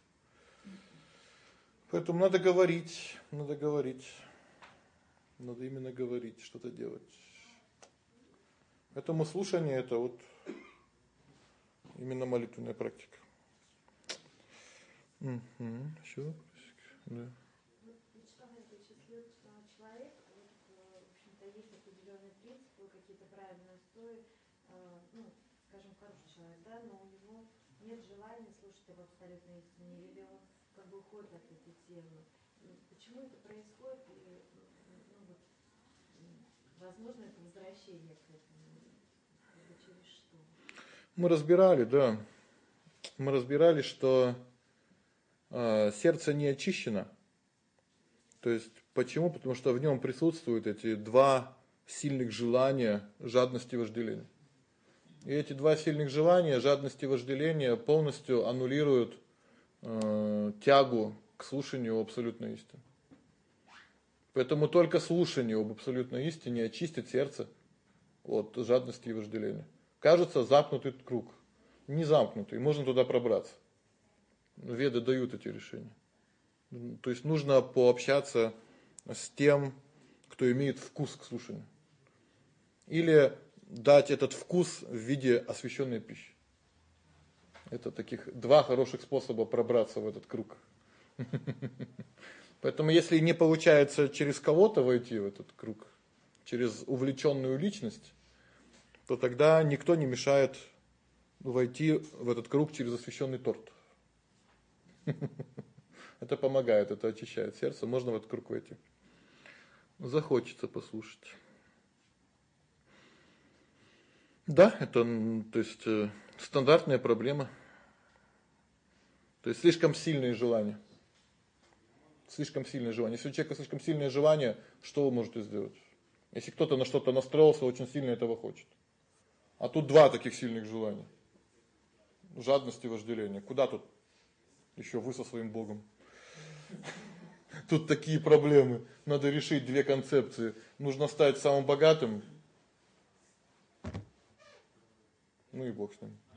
Поэтому надо говорить, надо говорить. Надо именно говорить, что-то делать. Поэтому слушание это вот именно молитвенная практика. Ещё вопросик? Да. Что вычислил человек, вот, в общем-то, есть определенные принципы, какие-то правильные устои, ну, скажем, хороший человек, да, но у него нет желания слушать об абсолютной истине, или он как бы уходит от этой темы. Почему это происходит, и, ну, вот, возможно, это возвращение к этому, через что? Мы разбирали, да. Мы разбирали, что сердце не очищено. То есть почему? Потому что в нем присутствуют эти два сильных желания, жадность и вожделение. И эти два сильных желания, жадность и вожделение, полностью аннулируют тягу к слушанию абсолютной истины. Поэтому только слушание об абсолютной истине очистит сердце от жадности и вожделения. Кажется, замкнутый круг. Не замкнутый, можно туда пробраться. Веды дают эти решения. То есть нужно пообщаться с тем, кто имеет вкус к слушанию. Или дать этот вкус в виде освященной пищи. Это таких два хороших способа пробраться в этот круг. Поэтому если не получается через кого-то войти в этот круг, через увлеченную личность, то тогда никто не мешает войти в этот круг через освященный торт. Это помогает, это очищает сердце, можно в этот круг войти. Захочется послушать. Да, это, то есть, стандартная проблема. То есть слишком сильные желания. Слишком сильное желание. Если у человека слишком сильное желание, что вы можете сделать? Если кто-то на что-то настроился, очень сильно этого хочет. А тут два таких сильных желания. Жадность и вожделение. Куда тут еще вы со своим Богом? Тут такие проблемы. Надо решить две концепции. Нужно стать самым богатым. Ну и бог с ним.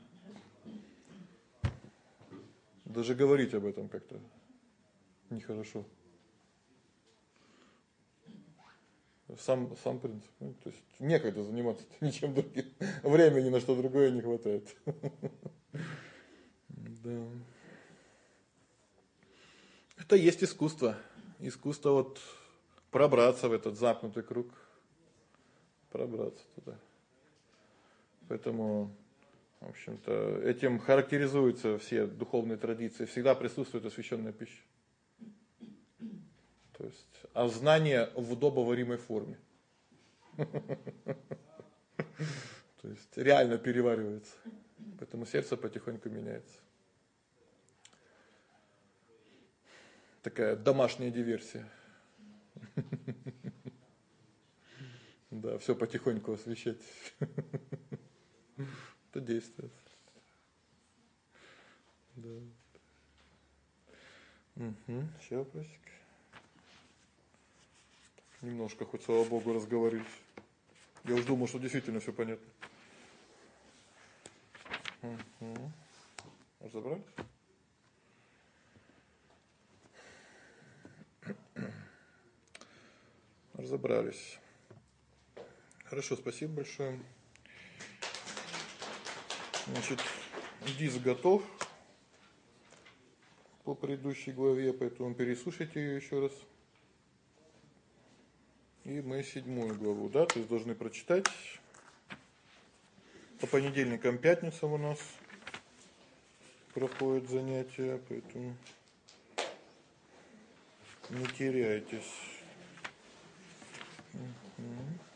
Даже говорить об этом как-то нехорошо. Сам принцип. Ну, то есть некогда заниматься ничем другим. Времени на что другое не хватает. Да. Это есть искусство. Искусство вот пробраться в этот замкнутый круг. Пробраться туда. Поэтому, в общем-то, этим характеризуются все духовные традиции. Всегда присутствует освященная пища. То есть, а знание в удобоваримой форме. То есть реально переваривается. Поэтому сердце потихоньку меняется. Такая домашняя диверсия. Да, все потихоньку освещать. Это действует. Да. Еще вопросик. Немножко, хоть слава богу, разговорились. Я уж думал, что действительно все понятно. Разобрались? Разобрались. Хорошо, спасибо большое. Значит, диск готов по предыдущей главе, поэтому переслушайте ее еще раз. И мы 7 главу, да, то есть должны прочитать. По понедельникам, пятницам у нас проходят занятия, поэтому не теряйтесь.